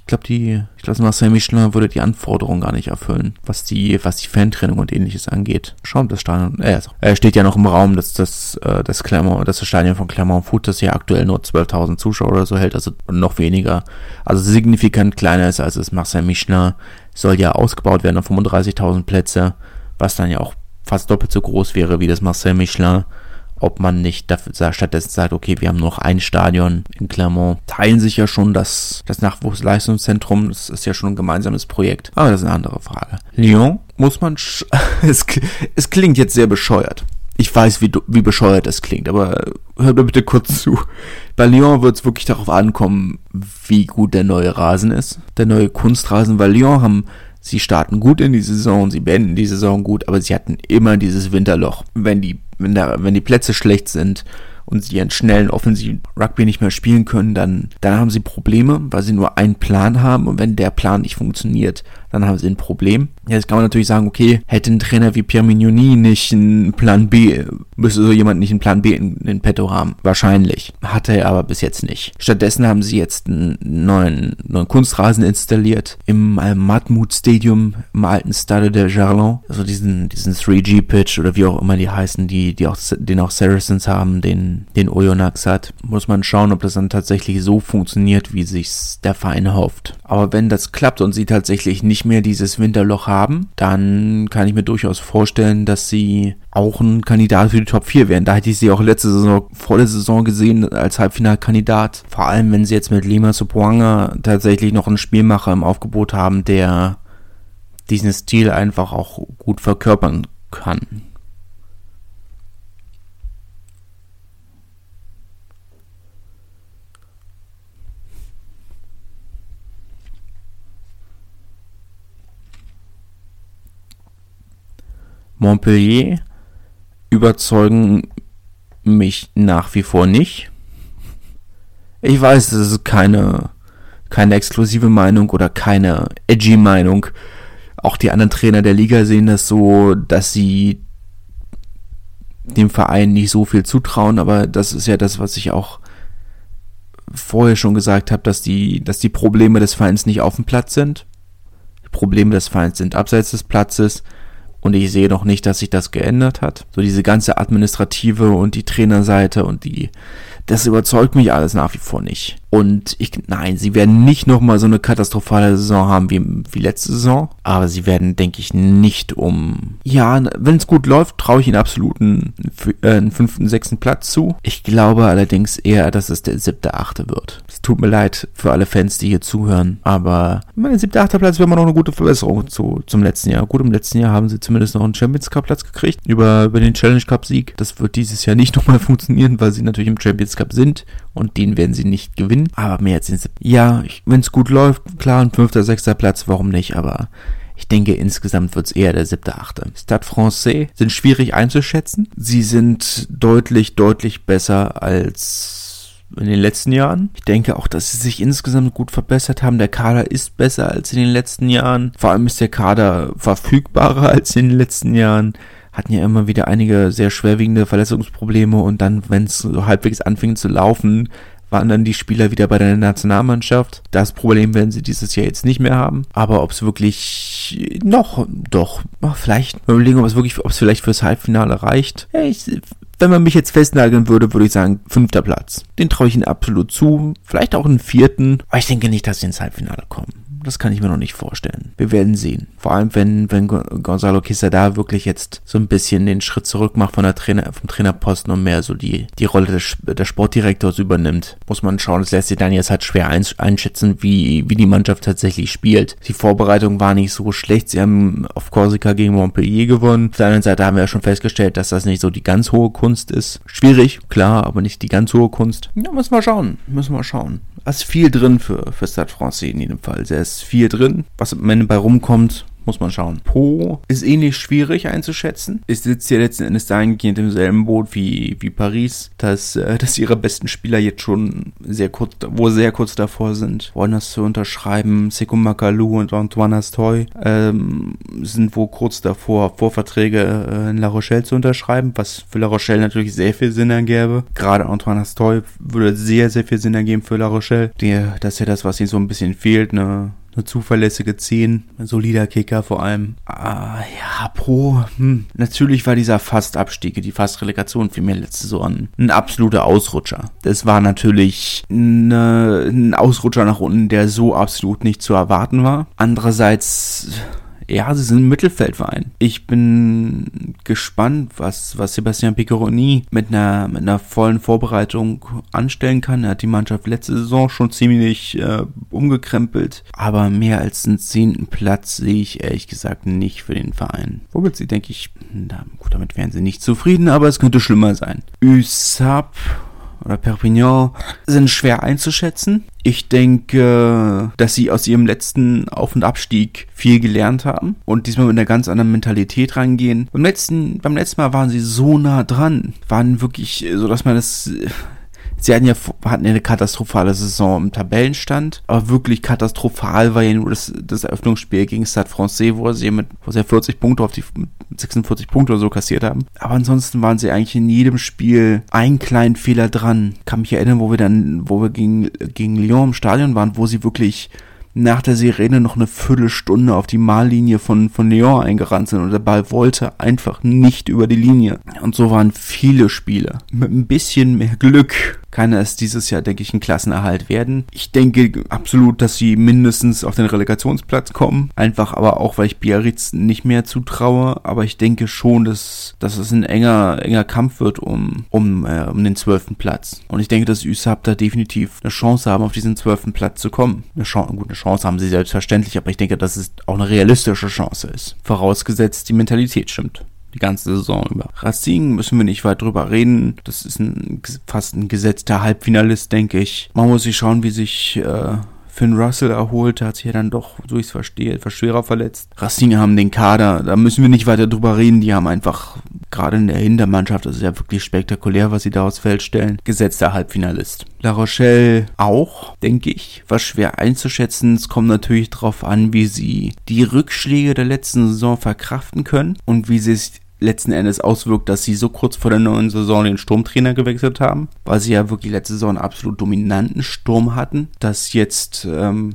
Marcel Michelin würde die Anforderungen gar nicht erfüllen, was die Fantraining und ähnliches angeht. Schauen, das Stadion, steht ja noch im Raum, dass das Stadion von Clermont Foot, das ja aktuell nur 12.000 Zuschauer oder so hält, also noch weniger, also signifikant kleiner ist als das Marcel Michelin. Soll ja ausgebaut werden auf 35.000 Plätze, was dann ja auch fast doppelt so groß wäre wie das Marcel Michelin. Ob man nicht dafür stattdessen sagt, okay, wir haben nur noch ein Stadion in Clermont, teilen sich ja schon das Nachwuchsleistungszentrum, das ist ja schon ein gemeinsames Projekt, aber das ist eine andere Frage. Lyon muss man, es klingt jetzt sehr bescheuert. Ich weiß, wie bescheuert es klingt, aber hört mir bitte kurz zu. Bei Lyon wird es wirklich darauf ankommen, wie gut der neue Rasen ist. Der neue Kunstrasen, weil sie starten gut in die Saison, sie beenden die Saison gut, aber sie hatten immer dieses Winterloch. Wenn die Plätze schlecht sind und sie ihren schnellen offensiven Rugby nicht mehr spielen können, dann haben sie Probleme, weil sie nur einen Plan haben und wenn der Plan nicht funktioniert, dann haben sie ein Problem. Jetzt kann man natürlich sagen, okay, hätte ein Trainer wie Pierre Mignoni nicht einen Plan B, müsste so jemand nicht einen Plan B in petto haben. Wahrscheinlich. Hatte er aber bis jetzt nicht. Stattdessen haben sie jetzt einen neuen Kunstrasen installiert im Matmut Stadium im alten Stade de Gerland. Also diesen 3G-Pitch oder wie auch immer die heißen, den auch Saracens haben, den Oyonnax hat. Muss man schauen, ob das dann tatsächlich so funktioniert, wie sich's der Verein hofft. Aber wenn das klappt und sie tatsächlich nicht mehr dieses Winterloch haben, dann kann ich mir durchaus vorstellen, dass sie auch ein Kandidat für die Top 4 wären. Da hätte ich sie auch vor der Saison gesehen als Halbfinalkandidat. Vor allem, wenn sie jetzt mit Lima Sopoaga tatsächlich noch einen Spielmacher im Aufgebot haben, der diesen Stil einfach auch gut verkörpern kann. Montpellier überzeugen mich nach wie vor nicht. Ich weiß, das ist keine exklusive Meinung oder keine edgy Meinung. Auch die anderen Trainer der Liga sehen das so, dass sie dem Verein nicht so viel zutrauen, aber das ist ja das, was ich auch vorher schon gesagt habe, dass die Probleme des Vereins nicht auf dem Platz sind. Die Probleme des Vereins sind abseits des Platzes. Und ich sehe noch nicht, dass sich das geändert hat. So diese ganze Administrative und die Trainerseite und das überzeugt mich alles nach wie vor nicht. Und sie werden nicht nochmal so eine katastrophale Saison haben wie letzte Saison. Aber sie werden, denke ich, nicht wenn es gut läuft, traue ich ihnen absolut einen 5., 6. Platz zu. Ich glaube allerdings eher, dass es der 7., 8. wird. Es tut mir leid für alle Fans, die hier zuhören. Aber der 7., 8. Platz wäre immer noch eine gute Verbesserung zum letzten Jahr. Gut, im letzten Jahr haben sie zumindest noch einen Champions Cup Platz gekriegt. Über den Challenge Cup Sieg. Das wird dieses Jahr nicht nochmal funktionieren, weil sie natürlich im Champions Cup sind. Und den werden sie nicht gewinnen. Aber mehr als den 7. Ja, wenn es gut läuft, klar, ein 5., 6. Platz, warum nicht? Aber ich denke, insgesamt wird es eher der 7., 8. Stade Français sind schwierig einzuschätzen. Sie sind deutlich, deutlich besser als in den letzten Jahren. Ich denke auch, dass sie sich insgesamt gut verbessert haben. Der Kader ist besser als in den letzten Jahren. Vor allem ist der Kader verfügbarer als in den letzten Jahren. Hatten ja immer wieder einige sehr schwerwiegende Verletzungsprobleme und dann, wenn es so halbwegs anfing zu laufen, waren dann die Spieler wieder bei der Nationalmannschaft. Das Problem werden sie dieses Jahr jetzt nicht mehr haben. Aber ob es wirklich vielleicht überlegen, ob es vielleicht fürs Halbfinale reicht. Wenn man mich jetzt festnageln würde, würde ich sagen 5. Platz. Den traue ich ihnen absolut zu. Vielleicht auch einen 4. Aber ich denke nicht, dass sie ins Halbfinale kommen. Das kann ich mir noch nicht vorstellen. Wir werden sehen. Vor allem, wenn Gonzalo Quesada wirklich jetzt so ein bisschen den Schritt zurück macht vom Trainerposten und mehr so die Rolle des Sportdirektors übernimmt, muss man schauen. Das lässt sich dann jetzt halt schwer einschätzen, wie die Mannschaft tatsächlich spielt. Die Vorbereitung war nicht so schlecht. Sie haben auf Korsika gegen Montpellier gewonnen. Auf der anderen Seite haben wir ja schon festgestellt, dass das nicht so die ganz hohe Kunst ist. Schwierig, klar, aber nicht die ganz hohe Kunst. Ja, müssen wir schauen. Da ist viel drin für Stade Francais in jedem Fall. Da ist viel drin. Was am Ende bei rumkommt, muss man schauen. Po ist ähnlich schwierig einzuschätzen. Es sitzt ja letzten Endes dahingehend im selben Boot wie Paris, dass ihre besten Spieler jetzt schon sehr kurz davor sind, wollen das zu unterschreiben. Sekou Makalou und Antoine Astoy sind wohl kurz davor, Vorverträge in La Rochelle zu unterschreiben, was für La Rochelle natürlich sehr viel Sinn ergäbe. Gerade Antoine Astoy würde sehr, sehr viel Sinn ergeben für La Rochelle. Das ist ja das, was ihnen so ein bisschen fehlt, eine zuverlässige 10, ein solider Kicker vor allem. Natürlich war dieser Fast-Abstieg, die Fast-Relegation für mich letzte Saison ein absoluter Ausrutscher. Das war natürlich ein Ausrutscher nach unten, der so absolut nicht zu erwarten war. Andererseits, ja, sie sind ein Mittelfeldverein. Ich bin gespannt, was Sebastian Piccheroni mit einer vollen Vorbereitung anstellen kann. Er hat die Mannschaft letzte Saison schon ziemlich umgekrempelt. Aber mehr als einen 10. Platz sehe ich ehrlich gesagt nicht für den Verein. Womit sie, denke ich, damit wären sie nicht zufrieden, aber es könnte schlimmer sein. USAP oder Perpignan sind schwer einzuschätzen. Ich denke, dass sie aus ihrem letzten Auf- und Abstieg viel gelernt haben und diesmal mit einer ganz anderen Mentalität rangehen. Beim letzten Mal waren sie so nah dran, waren wirklich so, dass man das... Sie hatten ja eine katastrophale Saison im Tabellenstand, aber wirklich katastrophal war ja nur das Eröffnungsspiel gegen Stade Francais, wo sie 40 Punkte auf die 46 Punkte oder so kassiert haben. Aber ansonsten waren sie eigentlich in jedem Spiel einen kleinen Fehler dran. Ich kann mich erinnern, wo wir gegen Lyon im Stadion waren, wo sie wirklich nach der Sirene noch eine Viertelstunde auf die Mahllinie von Lyon eingerannt sind und der Ball wollte einfach nicht über die Linie. Und so waren viele Spiele. Mit ein bisschen mehr Glück kann es dieses Jahr, denke ich, ein Klassenerhalt werden. Ich denke absolut, dass sie mindestens auf den Relegationsplatz kommen. Einfach aber auch, weil ich Biarritz nicht mehr zutraue. Aber ich denke schon, dass es ein enger Kampf wird um den 12. Platz. Und ich denke, dass USAP da definitiv eine Chance haben, auf diesen 12. Platz zu kommen. Eine Chance haben sie selbstverständlich, aber ich denke, dass es auch eine realistische Chance ist. Vorausgesetzt, die Mentalität stimmt. Die ganze Saison über. Racing müssen wir nicht weit drüber reden. Das ist fast ein gesetzter Halbfinalist, denke ich. Man muss sich schauen, wie sich Finn Russell erholt. Der hat sich ja dann doch, so ich es verstehe, etwas schwerer verletzt. Racing haben den Kader, da müssen wir nicht weiter drüber reden. Die haben einfach, gerade in der Hintermannschaft, das ist ja wirklich spektakulär, was sie da aufs Feld stellen. Gesetzter Halbfinalist. La Rochelle auch, denke ich. War schwer einzuschätzen. Es kommt natürlich darauf an, wie sie die Rückschläge der letzten Saison verkraften können und wie sie es letzten Endes auswirkt, dass sie so kurz vor der neuen Saison den Sturmtrainer gewechselt haben, weil sie ja wirklich letzte Saison einen absolut dominanten Sturm hatten, dass jetzt,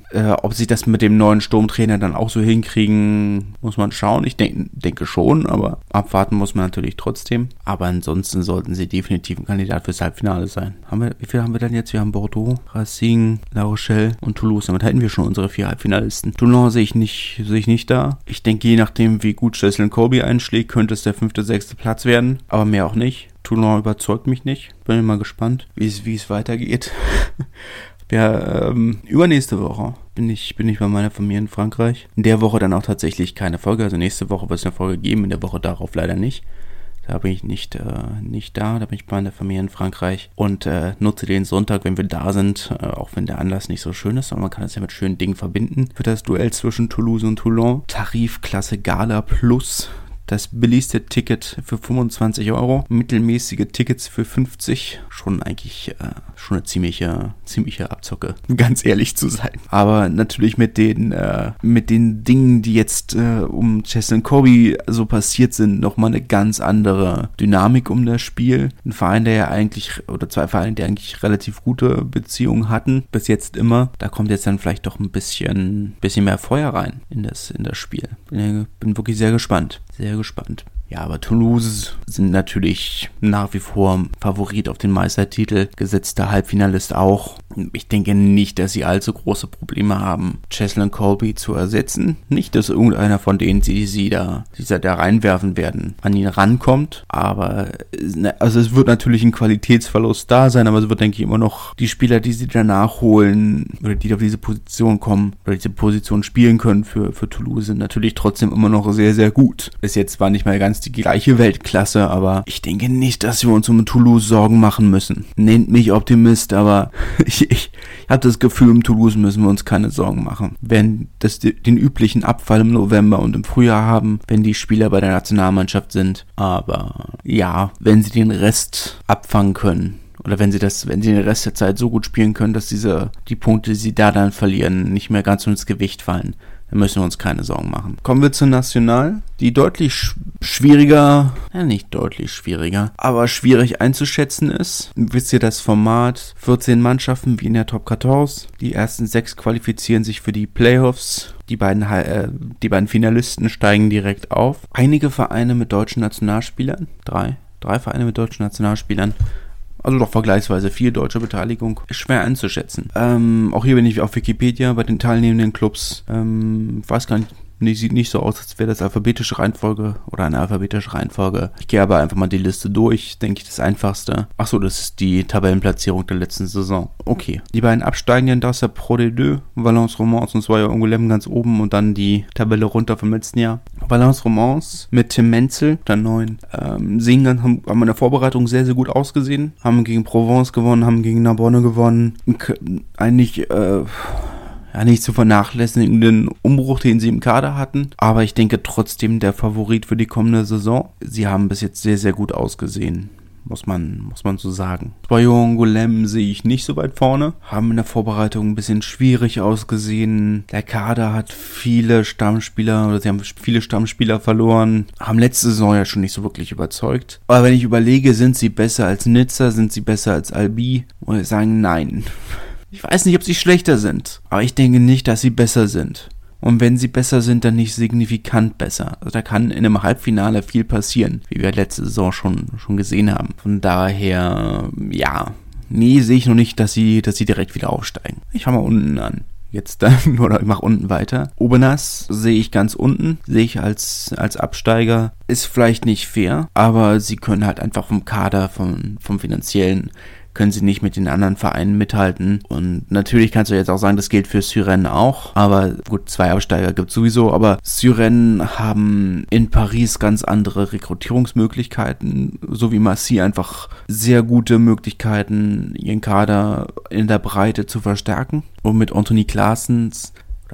ob sie das mit dem neuen Sturmtrainer dann auch so hinkriegen, muss man schauen. Ich denke schon, aber abwarten muss man natürlich trotzdem. Aber ansonsten sollten sie definitiv ein Kandidat fürs Halbfinale sein. Wie viel haben wir dann jetzt? Wir haben Bordeaux, Racing, La Rochelle und Toulouse. Damit hätten wir schon unsere 4 Halbfinalisten. Toulon sehe ich nicht da. Ich denke, je nachdem, wie gut Cheslin Colby einschlägt, könnte es der 5., 6. Platz werden, aber mehr auch nicht. Toulon überzeugt mich nicht. Bin mal gespannt, wie es weitergeht. Ja, übernächste Woche bin ich bei meiner Familie in Frankreich. In der Woche dann auch tatsächlich keine Folge. Also nächste Woche wird es eine Folge geben, in der Woche darauf leider nicht. Da bin ich nicht da bin ich bei meiner Familie in Frankreich und nutze den Sonntag, wenn wir da sind, auch wenn der Anlass nicht so schön ist, aber man kann es ja mit schönen Dingen verbinden. Für das Duell zwischen Toulouse und Toulon. Tarifklasse Gala Plus. Das billigste Ticket für 25 €, mittelmäßige Tickets für 50. Schon eigentlich schon eine ziemliche Abzocke, ganz ehrlich zu sein. Aber natürlich mit den Dingen, die jetzt um Cheslin Colby so passiert sind, nochmal eine ganz andere Dynamik um das Spiel. Ein Verein, zwei Vereine, die eigentlich relativ gute Beziehungen hatten, bis jetzt immer. Da kommt jetzt dann vielleicht doch ein bisschen mehr Feuer rein in das Spiel. Bin wirklich sehr gespannt. Sehr gespannt. Ja, aber Toulouse sind natürlich nach wie vor Favorit auf den Meistertitel, gesetzter Halbfinalist auch. Ich denke nicht, dass sie allzu große Probleme haben, Cheslin Kolbe zu ersetzen. Nicht, dass irgendeiner von denen sie da reinwerfen werden, an ihn rankommt. Aber also es wird natürlich ein Qualitätsverlust da sein, aber es wird, denke ich, immer noch die Spieler, die sie danach holen oder die auf diese Position kommen oder diese Position spielen können für Toulouse, sind natürlich trotzdem immer noch sehr, sehr gut. Bis jetzt zwar nicht mehr ganz die gleiche Weltklasse, aber ich denke nicht, dass wir uns um Toulouse Sorgen machen müssen. Nennt mich Optimist, aber ich habe das Gefühl, um Toulouse müssen wir uns keine Sorgen machen. Wenn das den üblichen Abfall im November und im Frühjahr haben, wenn die Spieler bei der Nationalmannschaft sind, aber ja, wenn sie den Rest abfangen können, oder wenn sie den Rest der Zeit so gut spielen können, dass die Punkte, die sie da dann verlieren, nicht mehr ganz ins Gewicht fallen, dann müssen wir uns keine Sorgen machen. Kommen wir zur National, die deutlich schwieriger, nicht deutlich schwieriger, aber schwierig einzuschätzen ist. Wisst ihr das Format? 14 Mannschaften wie in der Top 14. Die ersten 6 qualifizieren sich für die Playoffs. Die beiden Finalisten steigen direkt auf. Einige Vereine mit deutschen Nationalspielern, drei Vereine mit deutschen Nationalspielern, also doch vergleichsweise viel deutsche Beteiligung, ist schwer einzuschätzen. Auch hier bin ich auf Wikipedia bei den teilnehmenden Clubs. Weiß gar nicht, sieht nicht so aus, als wäre das alphabetische Reihenfolge oder eine alphabetische Reihenfolge. Ich gehe aber einfach mal die Liste durch, denke ich, das Einfachste. Achso, das ist die Tabellenplatzierung der letzten Saison. Okay. Die beiden Absteigenden, das ist der Pro D2, Valence Romans und zwar ja Angoulême ganz oben und dann die Tabelle runter vom letzten Jahr. Valence Romans mit Tim Menzel, der 9. Haben in der Vorbereitung sehr, sehr gut ausgesehen. Haben gegen Provence gewonnen, haben gegen Narbonne gewonnen. Eigentlich, nicht zu vernachlässigen, Umbruch, den sie im Kader hatten. Aber ich denke trotzdem der Favorit für die kommende Saison. Sie haben bis jetzt sehr, sehr gut ausgesehen. Muss man so sagen. Bei Angoulême sehe ich nicht so weit vorne. Haben in der Vorbereitung ein bisschen schwierig ausgesehen. Der Kader hat viele Stammspieler, oder sie haben viele Stammspieler verloren. Haben letzte Saison ja schon nicht so wirklich überzeugt. Aber wenn ich überlege, sind sie besser als Nizza, sind sie besser als Albi? Muss ich sagen, nein. Ich weiß nicht, ob sie schlechter sind, aber ich denke nicht, dass sie besser sind. Und wenn sie besser sind, dann nicht signifikant besser. Also da kann in einem Halbfinale viel passieren, wie wir letzte Saison schon gesehen haben. Von daher, sehe ich noch nicht, dass sie direkt wieder aufsteigen. Ich fange mal unten an. Jetzt dann, oder ich mache unten weiter. Aubenas sehe ich ganz unten, sehe ich als Absteiger. Ist vielleicht nicht fair, aber sie können halt einfach vom Kader, vom Finanziellen, können sie nicht mit den anderen Vereinen mithalten. Und natürlich kannst du jetzt auch sagen, das gilt für Suresnes auch. Aber gut, 2 Absteiger gibt es sowieso. Aber Suresnes haben in Paris ganz andere Rekrutierungsmöglichkeiten. So wie Marseille einfach sehr gute Möglichkeiten, ihren Kader in der Breite zu verstärken. Und mit Anthony Claessens,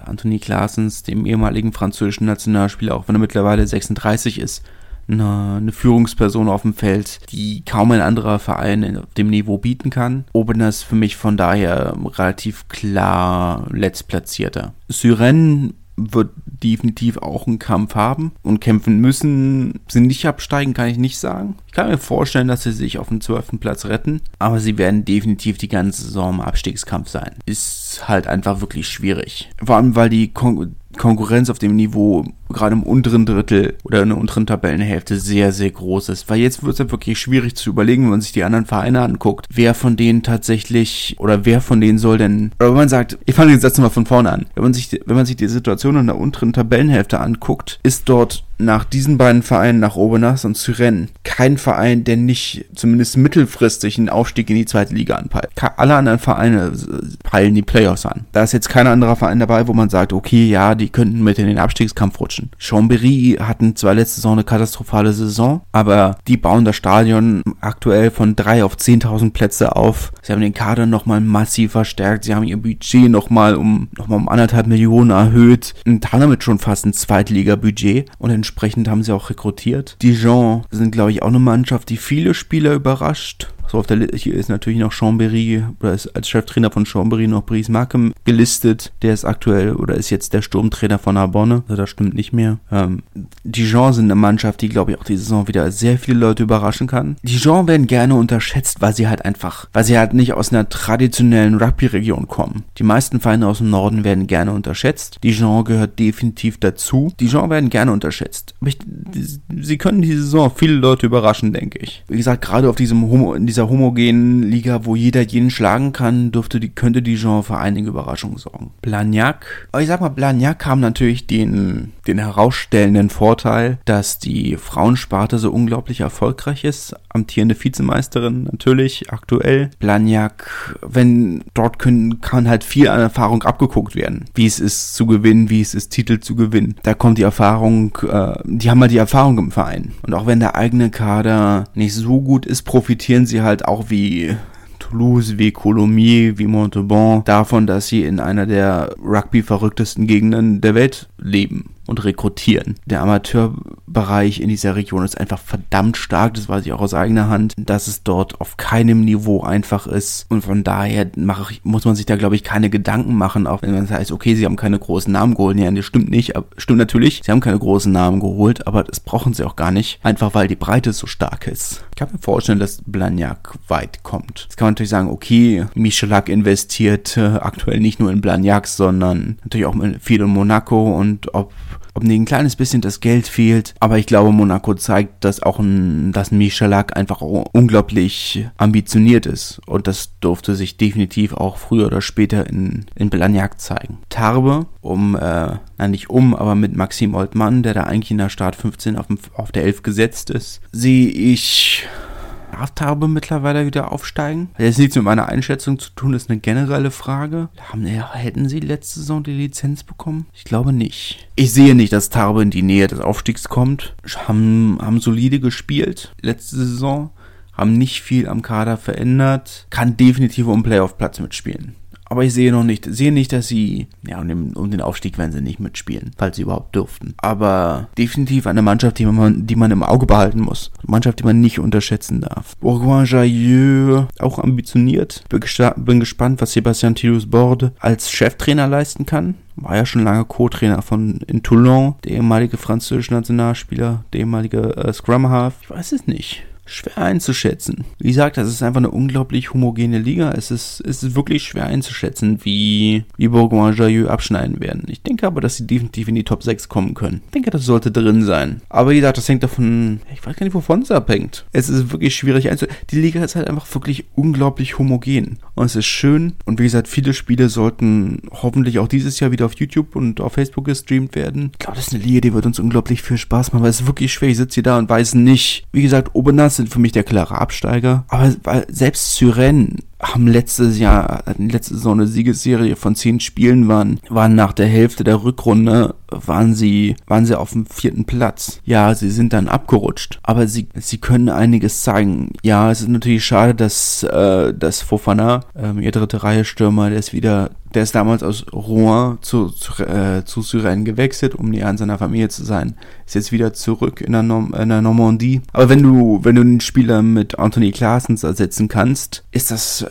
dem ehemaligen französischen Nationalspieler, auch wenn er mittlerweile 36 ist, eine Führungsperson auf dem Feld, die kaum ein anderer Verein auf dem Niveau bieten kann. Aubenas für mich von daher relativ klar Letztplatzierter. Suresnes wird definitiv auch einen Kampf haben und kämpfen müssen. Sie nicht absteigen, kann ich nicht sagen. Ich kann mir vorstellen, dass sie sich auf den 12. Platz retten, aber sie werden definitiv die ganze Saison im Abstiegskampf sein. Ist halt einfach wirklich schwierig. Vor allem, weil die Konkurrenz auf dem Niveau gerade im unteren Drittel oder in der unteren Tabellenhälfte sehr, sehr groß ist. Weil jetzt wird es ja wirklich schwierig zu überlegen, wenn man sich die anderen Vereine anguckt, wer von denen tatsächlich oder wer von denen soll denn, oder wenn man sagt, ich fange den Satz mal von vorne an, wenn man sich die Situation in der unteren Tabellenhälfte anguckt, ist dort nach diesen beiden Vereinen, nach Aubenas und Suresnes, kein Verein, der nicht zumindest mittelfristig einen Aufstieg in die zweite Liga anpeilt. Alle anderen Vereine peilen die Playoffs an. Da ist jetzt kein anderer Verein dabei, wo man sagt, okay, ja, die könnten mit in den Abstiegskampf rutschen. Chambéry hatten zwar letzte Saison eine katastrophale Saison, aber die bauen das Stadion aktuell von 3 auf 10.000 Plätze auf. Sie haben den Kader nochmal massiv verstärkt. Sie haben ihr Budget nochmal um 1,5 Millionen erhöht und haben damit schon fast ein Zweitliga-Budget und entsprechend haben sie auch rekrutiert. Dijon sind, glaube ich, auch eine Mannschaft, die viele Spieler überrascht. So, hier ist natürlich noch Chambéry, oder ist als Cheftrainer von Chambéry noch Brice Markham gelistet. Der ist aktuell, oder ist jetzt der Sturmtrainer von Narbonne. Also das stimmt nicht mehr. Dijon sind eine Mannschaft, die, glaube ich, auch die Saison wieder sehr viele Leute überraschen kann. Dijon werden gerne unterschätzt, weil sie halt nicht aus einer traditionellen Rugby-Region kommen. Die meisten Vereine aus dem Norden werden gerne unterschätzt. Dijon gehört definitiv dazu. Dijon werden gerne unterschätzt. Aber sie können die Saison viele Leute überraschen, denke ich. Wie gesagt, gerade auf in dieser homogenen Liga, wo jeder jeden schlagen kann, könnte Dijon für einige Überraschungen sorgen. Blagnac. Aber ich sag mal, Blagnac haben natürlich den herausstellenden Vorteil, dass die Frauensparte so unglaublich erfolgreich ist. Amtierende Vizemeisterin natürlich, aktuell. Blagnac, kann halt viel an Erfahrung abgeguckt werden. Wie es ist zu gewinnen, wie es ist Titel zu gewinnen. Da kommt die Erfahrung, die haben halt die Erfahrung im Verein. Und auch wenn der eigene Kader nicht so gut ist, profitieren sie halt auch wie Toulouse, wie Coulommiers, wie Montauban davon, dass sie in einer der Rugby-verrücktesten Gegenden der Welt leben und rekrutieren. Der Amateurbereich in dieser Region ist einfach verdammt stark, das weiß ich auch aus eigener Hand, dass es dort auf keinem Niveau einfach ist und von daher muss man sich da, glaube ich, keine Gedanken machen, auch wenn man sagt, okay, sie haben keine großen Namen geholt. Ja, das stimmt nicht, stimmt natürlich, sie haben keine großen Namen geholt, aber das brauchen sie auch gar nicht, einfach weil die Breite so stark ist. Ich kann mir vorstellen, dass Blagnac weit kommt. Jetzt kann man natürlich sagen, okay, Michalak investiert aktuell nicht nur in Blagnac, sondern natürlich auch viel in Monaco und ob ein kleines bisschen das Geld fehlt, aber ich glaube, Monaco zeigt, dass Michalak einfach unglaublich ambitioniert ist und das durfte sich definitiv auch früher oder später in Blagnac zeigen. Tarbes, aber mit Maxime Oltmann, der da eigentlich in der Start 15 auf der 11 gesetzt ist, sehe ich... Darf Tarbes mittlerweile wieder aufsteigen? Hat jetzt nichts mit meiner Einschätzung zu tun, das ist eine generelle Frage. Hätten sie letzte Saison die Lizenz bekommen? Ich glaube nicht. Ich sehe nicht, dass Tarbes in die Nähe des Aufstiegs kommt. Haben solide gespielt letzte Saison, haben nicht viel am Kader verändert, kann definitiv um Playoff-Platz mitspielen. Aber ich sehe nicht, dass sie, um den Aufstieg werden sie nicht mitspielen, falls sie überhaupt dürften. Aber definitiv eine Mannschaft, die man im Auge behalten muss. Eine Mannschaft, die man nicht unterschätzen darf. Bourgoin-Jallieu, auch ambitioniert. Bin gespannt, was Sébastien Thilouz-Borde als Cheftrainer leisten kann. War ja schon lange Co-Trainer in Toulon, der ehemalige französische Nationalspieler, der ehemalige Scrum-Half. Ich weiß es nicht. Schwer einzuschätzen. Wie gesagt, das ist einfach eine unglaublich homogene Liga. Es ist wirklich schwer einzuschätzen, wie Bourgoin-Jallieu abschneiden werden. Ich denke aber, dass sie definitiv in die Top 6 kommen können. Ich denke, das sollte drin sein. Aber wie gesagt, das hängt davon, ich weiß gar nicht, wovon es abhängt. Es ist wirklich schwierig einzuschätzen. Die Liga ist halt einfach wirklich unglaublich homogen. Und es ist schön. Und wie gesagt, viele Spiele sollten hoffentlich auch dieses Jahr wieder auf YouTube und auf Facebook gestreamt werden. Ich glaube, das ist eine Liga, die wird uns unglaublich viel Spaß machen, weil es ist wirklich schwer. Ich sitze hier da und weiß nicht. Wie gesagt, Aubenas sind für mich der klare Absteiger. Aber weil selbst Suresnes haben letzte Saison eine Siegesserie von 10 Spielen, waren nach der Hälfte der Rückrunde, waren sie auf dem 4. Platz. Ja, sie sind dann abgerutscht, aber sie können einiges zeigen. Ja, es ist natürlich schade, dass Fofana, ihr 3. Reihe Stürmer, der ist damals aus Rouen zu Suresnes gewechselt, um näher an seiner Familie zu sein. Ist jetzt wieder zurück in der Normandie. Aber wenn du einen Spieler mit Anthony Claessens ersetzen kannst, ist das,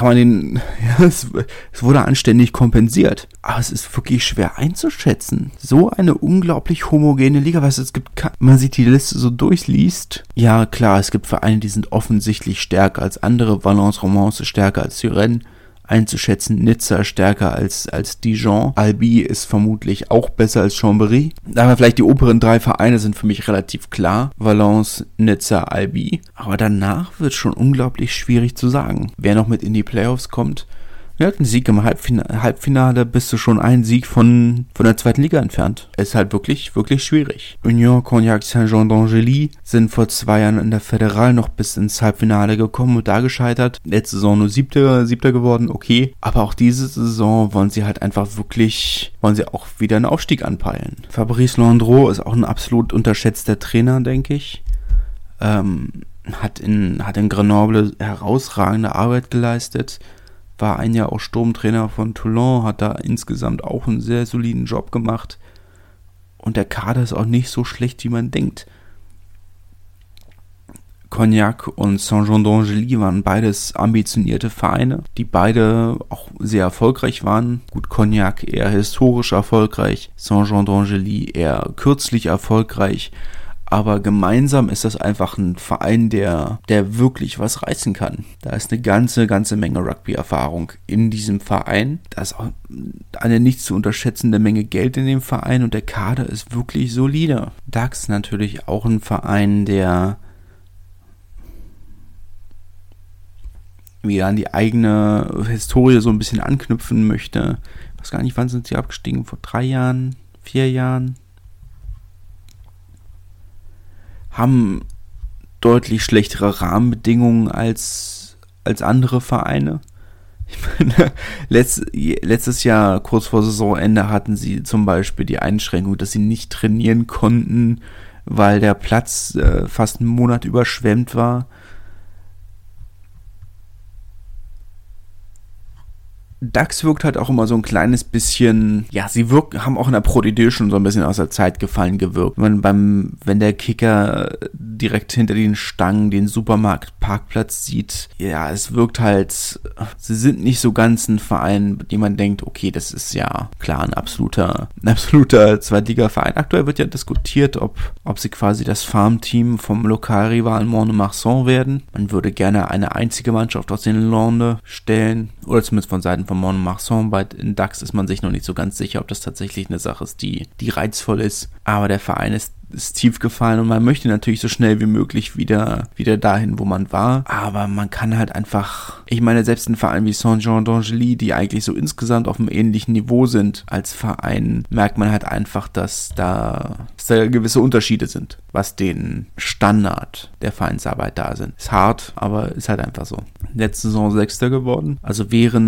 es wurde anständig kompensiert. Aber es ist wirklich schwer einzuschätzen. So eine unglaublich homogene Liga, man sieht die Liste so durchliest. Ja, klar, es gibt Vereine, die sind offensichtlich stärker als andere. Valence Romance ist stärker als Suresnes einzuschätzen. Nizza stärker als Dijon. Albi ist vermutlich auch besser als Chambéry. Aber vielleicht die oberen 3 Vereine sind für mich relativ klar. Valence, Nizza, Albi. Aber danach wird es schon unglaublich schwierig zu sagen. Wer noch mit in die Playoffs kommt, ja, ein Sieg im Halbfinale bist du schon einen Sieg von der 2. Liga entfernt. Ist halt wirklich, wirklich schwierig. Union Cognac Saint-Jean d'Angely sind vor 2 Jahren in der Fédérale noch bis ins Halbfinale gekommen und da gescheitert. Letzte Saison nur Siebter geworden, okay. Aber auch diese Saison wollen sie auch wieder einen Aufstieg anpeilen. Fabrice Landreau ist auch ein absolut unterschätzter Trainer, denke ich. Hat in Grenoble herausragende Arbeit geleistet. War ein Jahr auch Sturmtrainer von Toulon, hat da insgesamt auch einen sehr soliden Job gemacht. Und der Kader ist auch nicht so schlecht, wie man denkt. Cognac und Saint-Jean d'Angely waren beides ambitionierte Vereine, die beide auch sehr erfolgreich waren. Gut, Cognac eher historisch erfolgreich, Saint-Jean d'Angely eher kürzlich erfolgreich. Aber gemeinsam ist das einfach ein Verein, der wirklich was reißen kann. Da ist eine ganze Menge Rugby-Erfahrung in diesem Verein. Da ist auch eine nicht zu unterschätzende Menge Geld in dem Verein und der Kader ist wirklich solide. Dax natürlich auch ein Verein, der wieder an die eigene Historie so ein bisschen anknüpfen möchte. Ich weiß gar nicht, wann sind sie abgestiegen? Vor 3 Jahren? 4 Jahren? Haben deutlich schlechtere Rahmenbedingungen als andere Vereine. Ich meine, letztes Jahr, kurz vor Saisonende, hatten sie zum Beispiel die Einschränkung, dass sie nicht trainieren konnten, weil der Platz fast einen Monat überschwemmt war. Dax wirkt halt auch immer so ein kleines bisschen, ja, sie haben auch in der Pro D2 schon so ein bisschen aus der Zeit gefallen gewirkt. Wenn der Kicker direkt hinter den Stangen den Supermarktparkplatz sieht, ja, es wirkt halt, sie sind nicht so ganz ein Verein, bei dem man denkt, okay, das ist ja klar ein absoluter Zweitliga-Verein. Aktuell wird ja diskutiert, ob sie quasi das Farmteam vom Lokalrivalen Mont-de-Marsan werden. Man würde gerne eine einzige Mannschaft aus den Landes stellen, oder zumindest von Seiten von Mont-de-Marsan. In Dax ist man sich noch nicht so ganz sicher, ob das tatsächlich eine Sache ist, die reizvoll ist. Aber der Verein ist tief gefallen und man möchte natürlich so schnell wie möglich wieder dahin, wo man war. Aber man kann halt einfach, ich meine, selbst ein Verein wie Saint-Jean d'Angely, die eigentlich so insgesamt auf einem ähnlichen Niveau sind als Verein, merkt man halt einfach, dass da gewisse Unterschiede sind, was den Standard der Vereinsarbeit da sind. Ist hart, aber ist halt einfach so. Letzte Saison 6. geworden. Also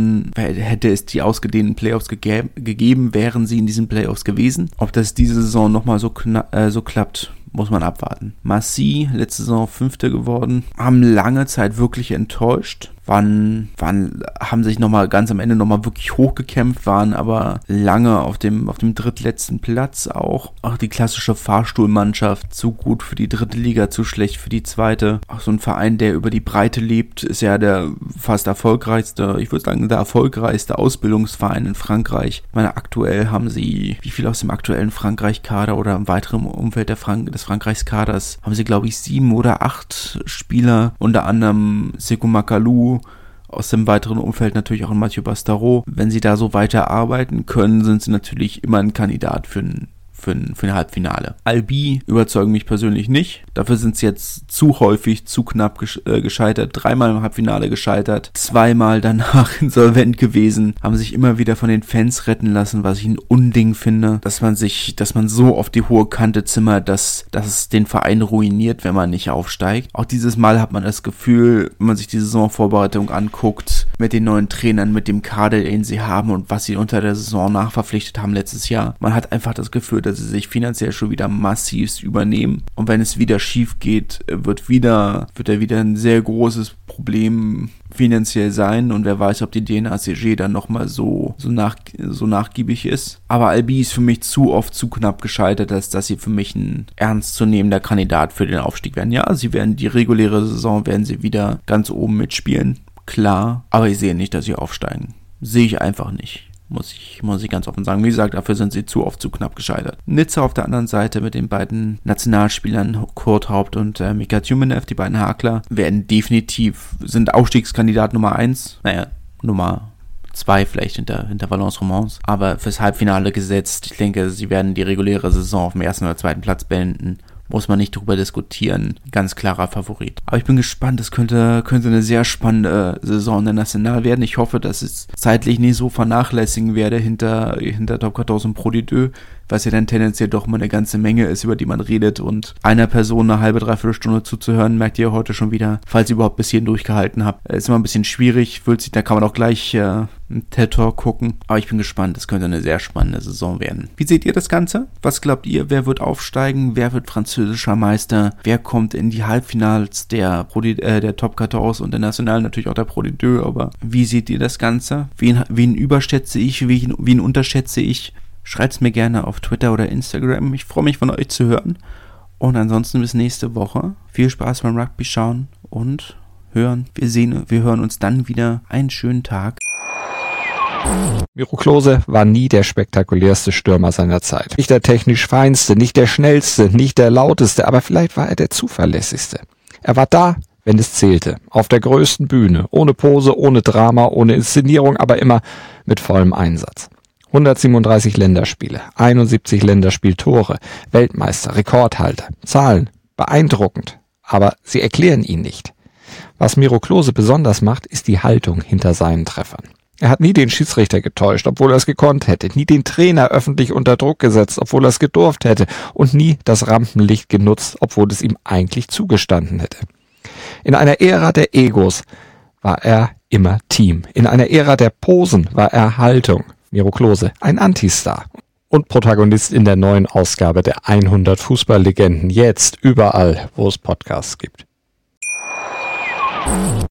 hätte es die ausgedehnten Playoffs gegeben, wären sie in diesen Playoffs gewesen. Ob das diese Saison nochmal so klappt, muss man abwarten. Marseille, letzte Saison 5. geworden, haben lange Zeit wirklich enttäuscht, haben sich nochmal ganz am Ende nochmal wirklich hochgekämpft, waren aber lange auf dem drittletzten Platz auch. Auch die klassische Fahrstuhlmannschaft, zu gut für die dritte Liga, zu schlecht für die zweite. Auch so ein Verein, der über die Breite lebt, ist ja der fast erfolgreichste, ich würde sagen, der erfolgreichste Ausbildungsverein in Frankreich. Ich meine, aktuell haben sie, wie viel aus dem aktuellen Frankreich-Kader oder im weiteren Umfeld des Frankreichs-Kaders, haben sie, glaube ich, 7 oder 8 Spieler, unter anderem Sekou Makalou, aus dem weiteren Umfeld natürlich auch ein Mathieu Bastareaud. Wenn sie da so weiter arbeiten können, sind sie natürlich immer ein Kandidat für ein Halbfinale. Albi überzeugen mich persönlich nicht. Dafür sind sie jetzt zu häufig, zu knapp gescheitert. 3-mal im Halbfinale gescheitert. 2-mal danach insolvent gewesen. Haben sich immer wieder von den Fans retten lassen, was ich ein Unding finde. Dass man so auf die hohe Kante zimmert, dass es den Verein ruiniert, wenn man nicht aufsteigt. Auch dieses Mal hat man das Gefühl, wenn man sich die Saisonvorbereitung anguckt, mit den neuen Trainern, mit dem Kader, den sie haben und was sie unter der Saison nachverpflichtet haben letztes Jahr. Man hat einfach das Gefühl, dass sie sich finanziell schon wieder massiv übernehmen. Und wenn es wieder schief geht, wird er wieder ein sehr großes Problem finanziell sein. Und wer weiß, ob die DNACG dann nochmal so nachgiebig ist. Aber Albi ist für mich zu oft zu knapp gescheitert, als dass sie für mich ein ernstzunehmender Kandidat für den Aufstieg werden. Ja, sie werden die reguläre Saison wieder ganz oben mitspielen. Klar, aber ich sehe nicht, dass sie aufsteigen. Sehe ich einfach nicht. Muss ich ganz offen sagen. Wie gesagt, dafür sind sie zu oft zu knapp gescheitert. Nizza auf der anderen Seite mit den beiden Nationalspielern Kurt Haupt und Mika Tjumenev, die beiden Hakler, sind Aufstiegskandidat Nummer 1. Naja, Nummer 2 vielleicht hinter Valence Romans. Aber fürs Halbfinale gesetzt. Ich denke, sie werden die reguläre Saison auf dem 1. oder 2. Platz beenden. Muss man nicht drüber diskutieren. Ganz klarer Favorit. Aber ich bin gespannt. Es könnte eine sehr spannende Saison in der National werden. Ich hoffe, dass es zeitlich nicht so vernachlässigen werde hinter Top 14 und Pro D2, was ja dann tendenziell doch mal eine ganze Menge ist, über die man redet. Und einer Person eine halbe, dreiviertel Stunde zuzuhören, merkt ihr heute schon wieder, falls ihr überhaupt bis hierhin durchgehalten habt. Ist immer ein bisschen schwierig. Da kann man auch gleich einen TED-Talk gucken. Aber ich bin gespannt. Es könnte eine sehr spannende Saison werden. Wie seht ihr das Ganze? Was glaubt ihr? Wer wird aufsteigen? Wer wird französischer Meister? Wer kommt in die Halbfinals der Top 14 und der National, natürlich auch der Pro D2? Aber wie seht ihr das Ganze? Wen überschätze ich? Wen unterschätze ich? Schreibt es mir gerne auf Twitter oder Instagram. Ich freue mich, von euch zu hören. Und ansonsten bis nächste Woche. Viel Spaß beim Rugby schauen und hören. Wir hören uns dann wieder. Einen schönen Tag. Miro Klose war nie der spektakulärste Stürmer seiner Zeit. Nicht der technisch feinste, nicht der schnellste, nicht der lauteste, aber vielleicht war er der zuverlässigste. Er war da, wenn es zählte, auf der größten Bühne, ohne Pose, ohne Drama, ohne Inszenierung, aber immer mit vollem Einsatz. 137 Länderspiele, 71 Länderspieltore, Weltmeister, Rekordhalter. Zahlen, beeindruckend, aber sie erklären ihn nicht. Was Miro Klose besonders macht, ist die Haltung hinter seinen Treffern. Er hat nie den Schiedsrichter getäuscht, obwohl er es gekonnt hätte, nie den Trainer öffentlich unter Druck gesetzt, obwohl er es gedurft hätte und nie das Rampenlicht genutzt, obwohl es ihm eigentlich zugestanden hätte. In einer Ära der Egos war er immer Team. In einer Ära der Posen war er Haltung. Miro Klose, ein Antistar und Protagonist in der neuen Ausgabe der 100 Fußballlegenden, jetzt überall, wo es Podcasts gibt.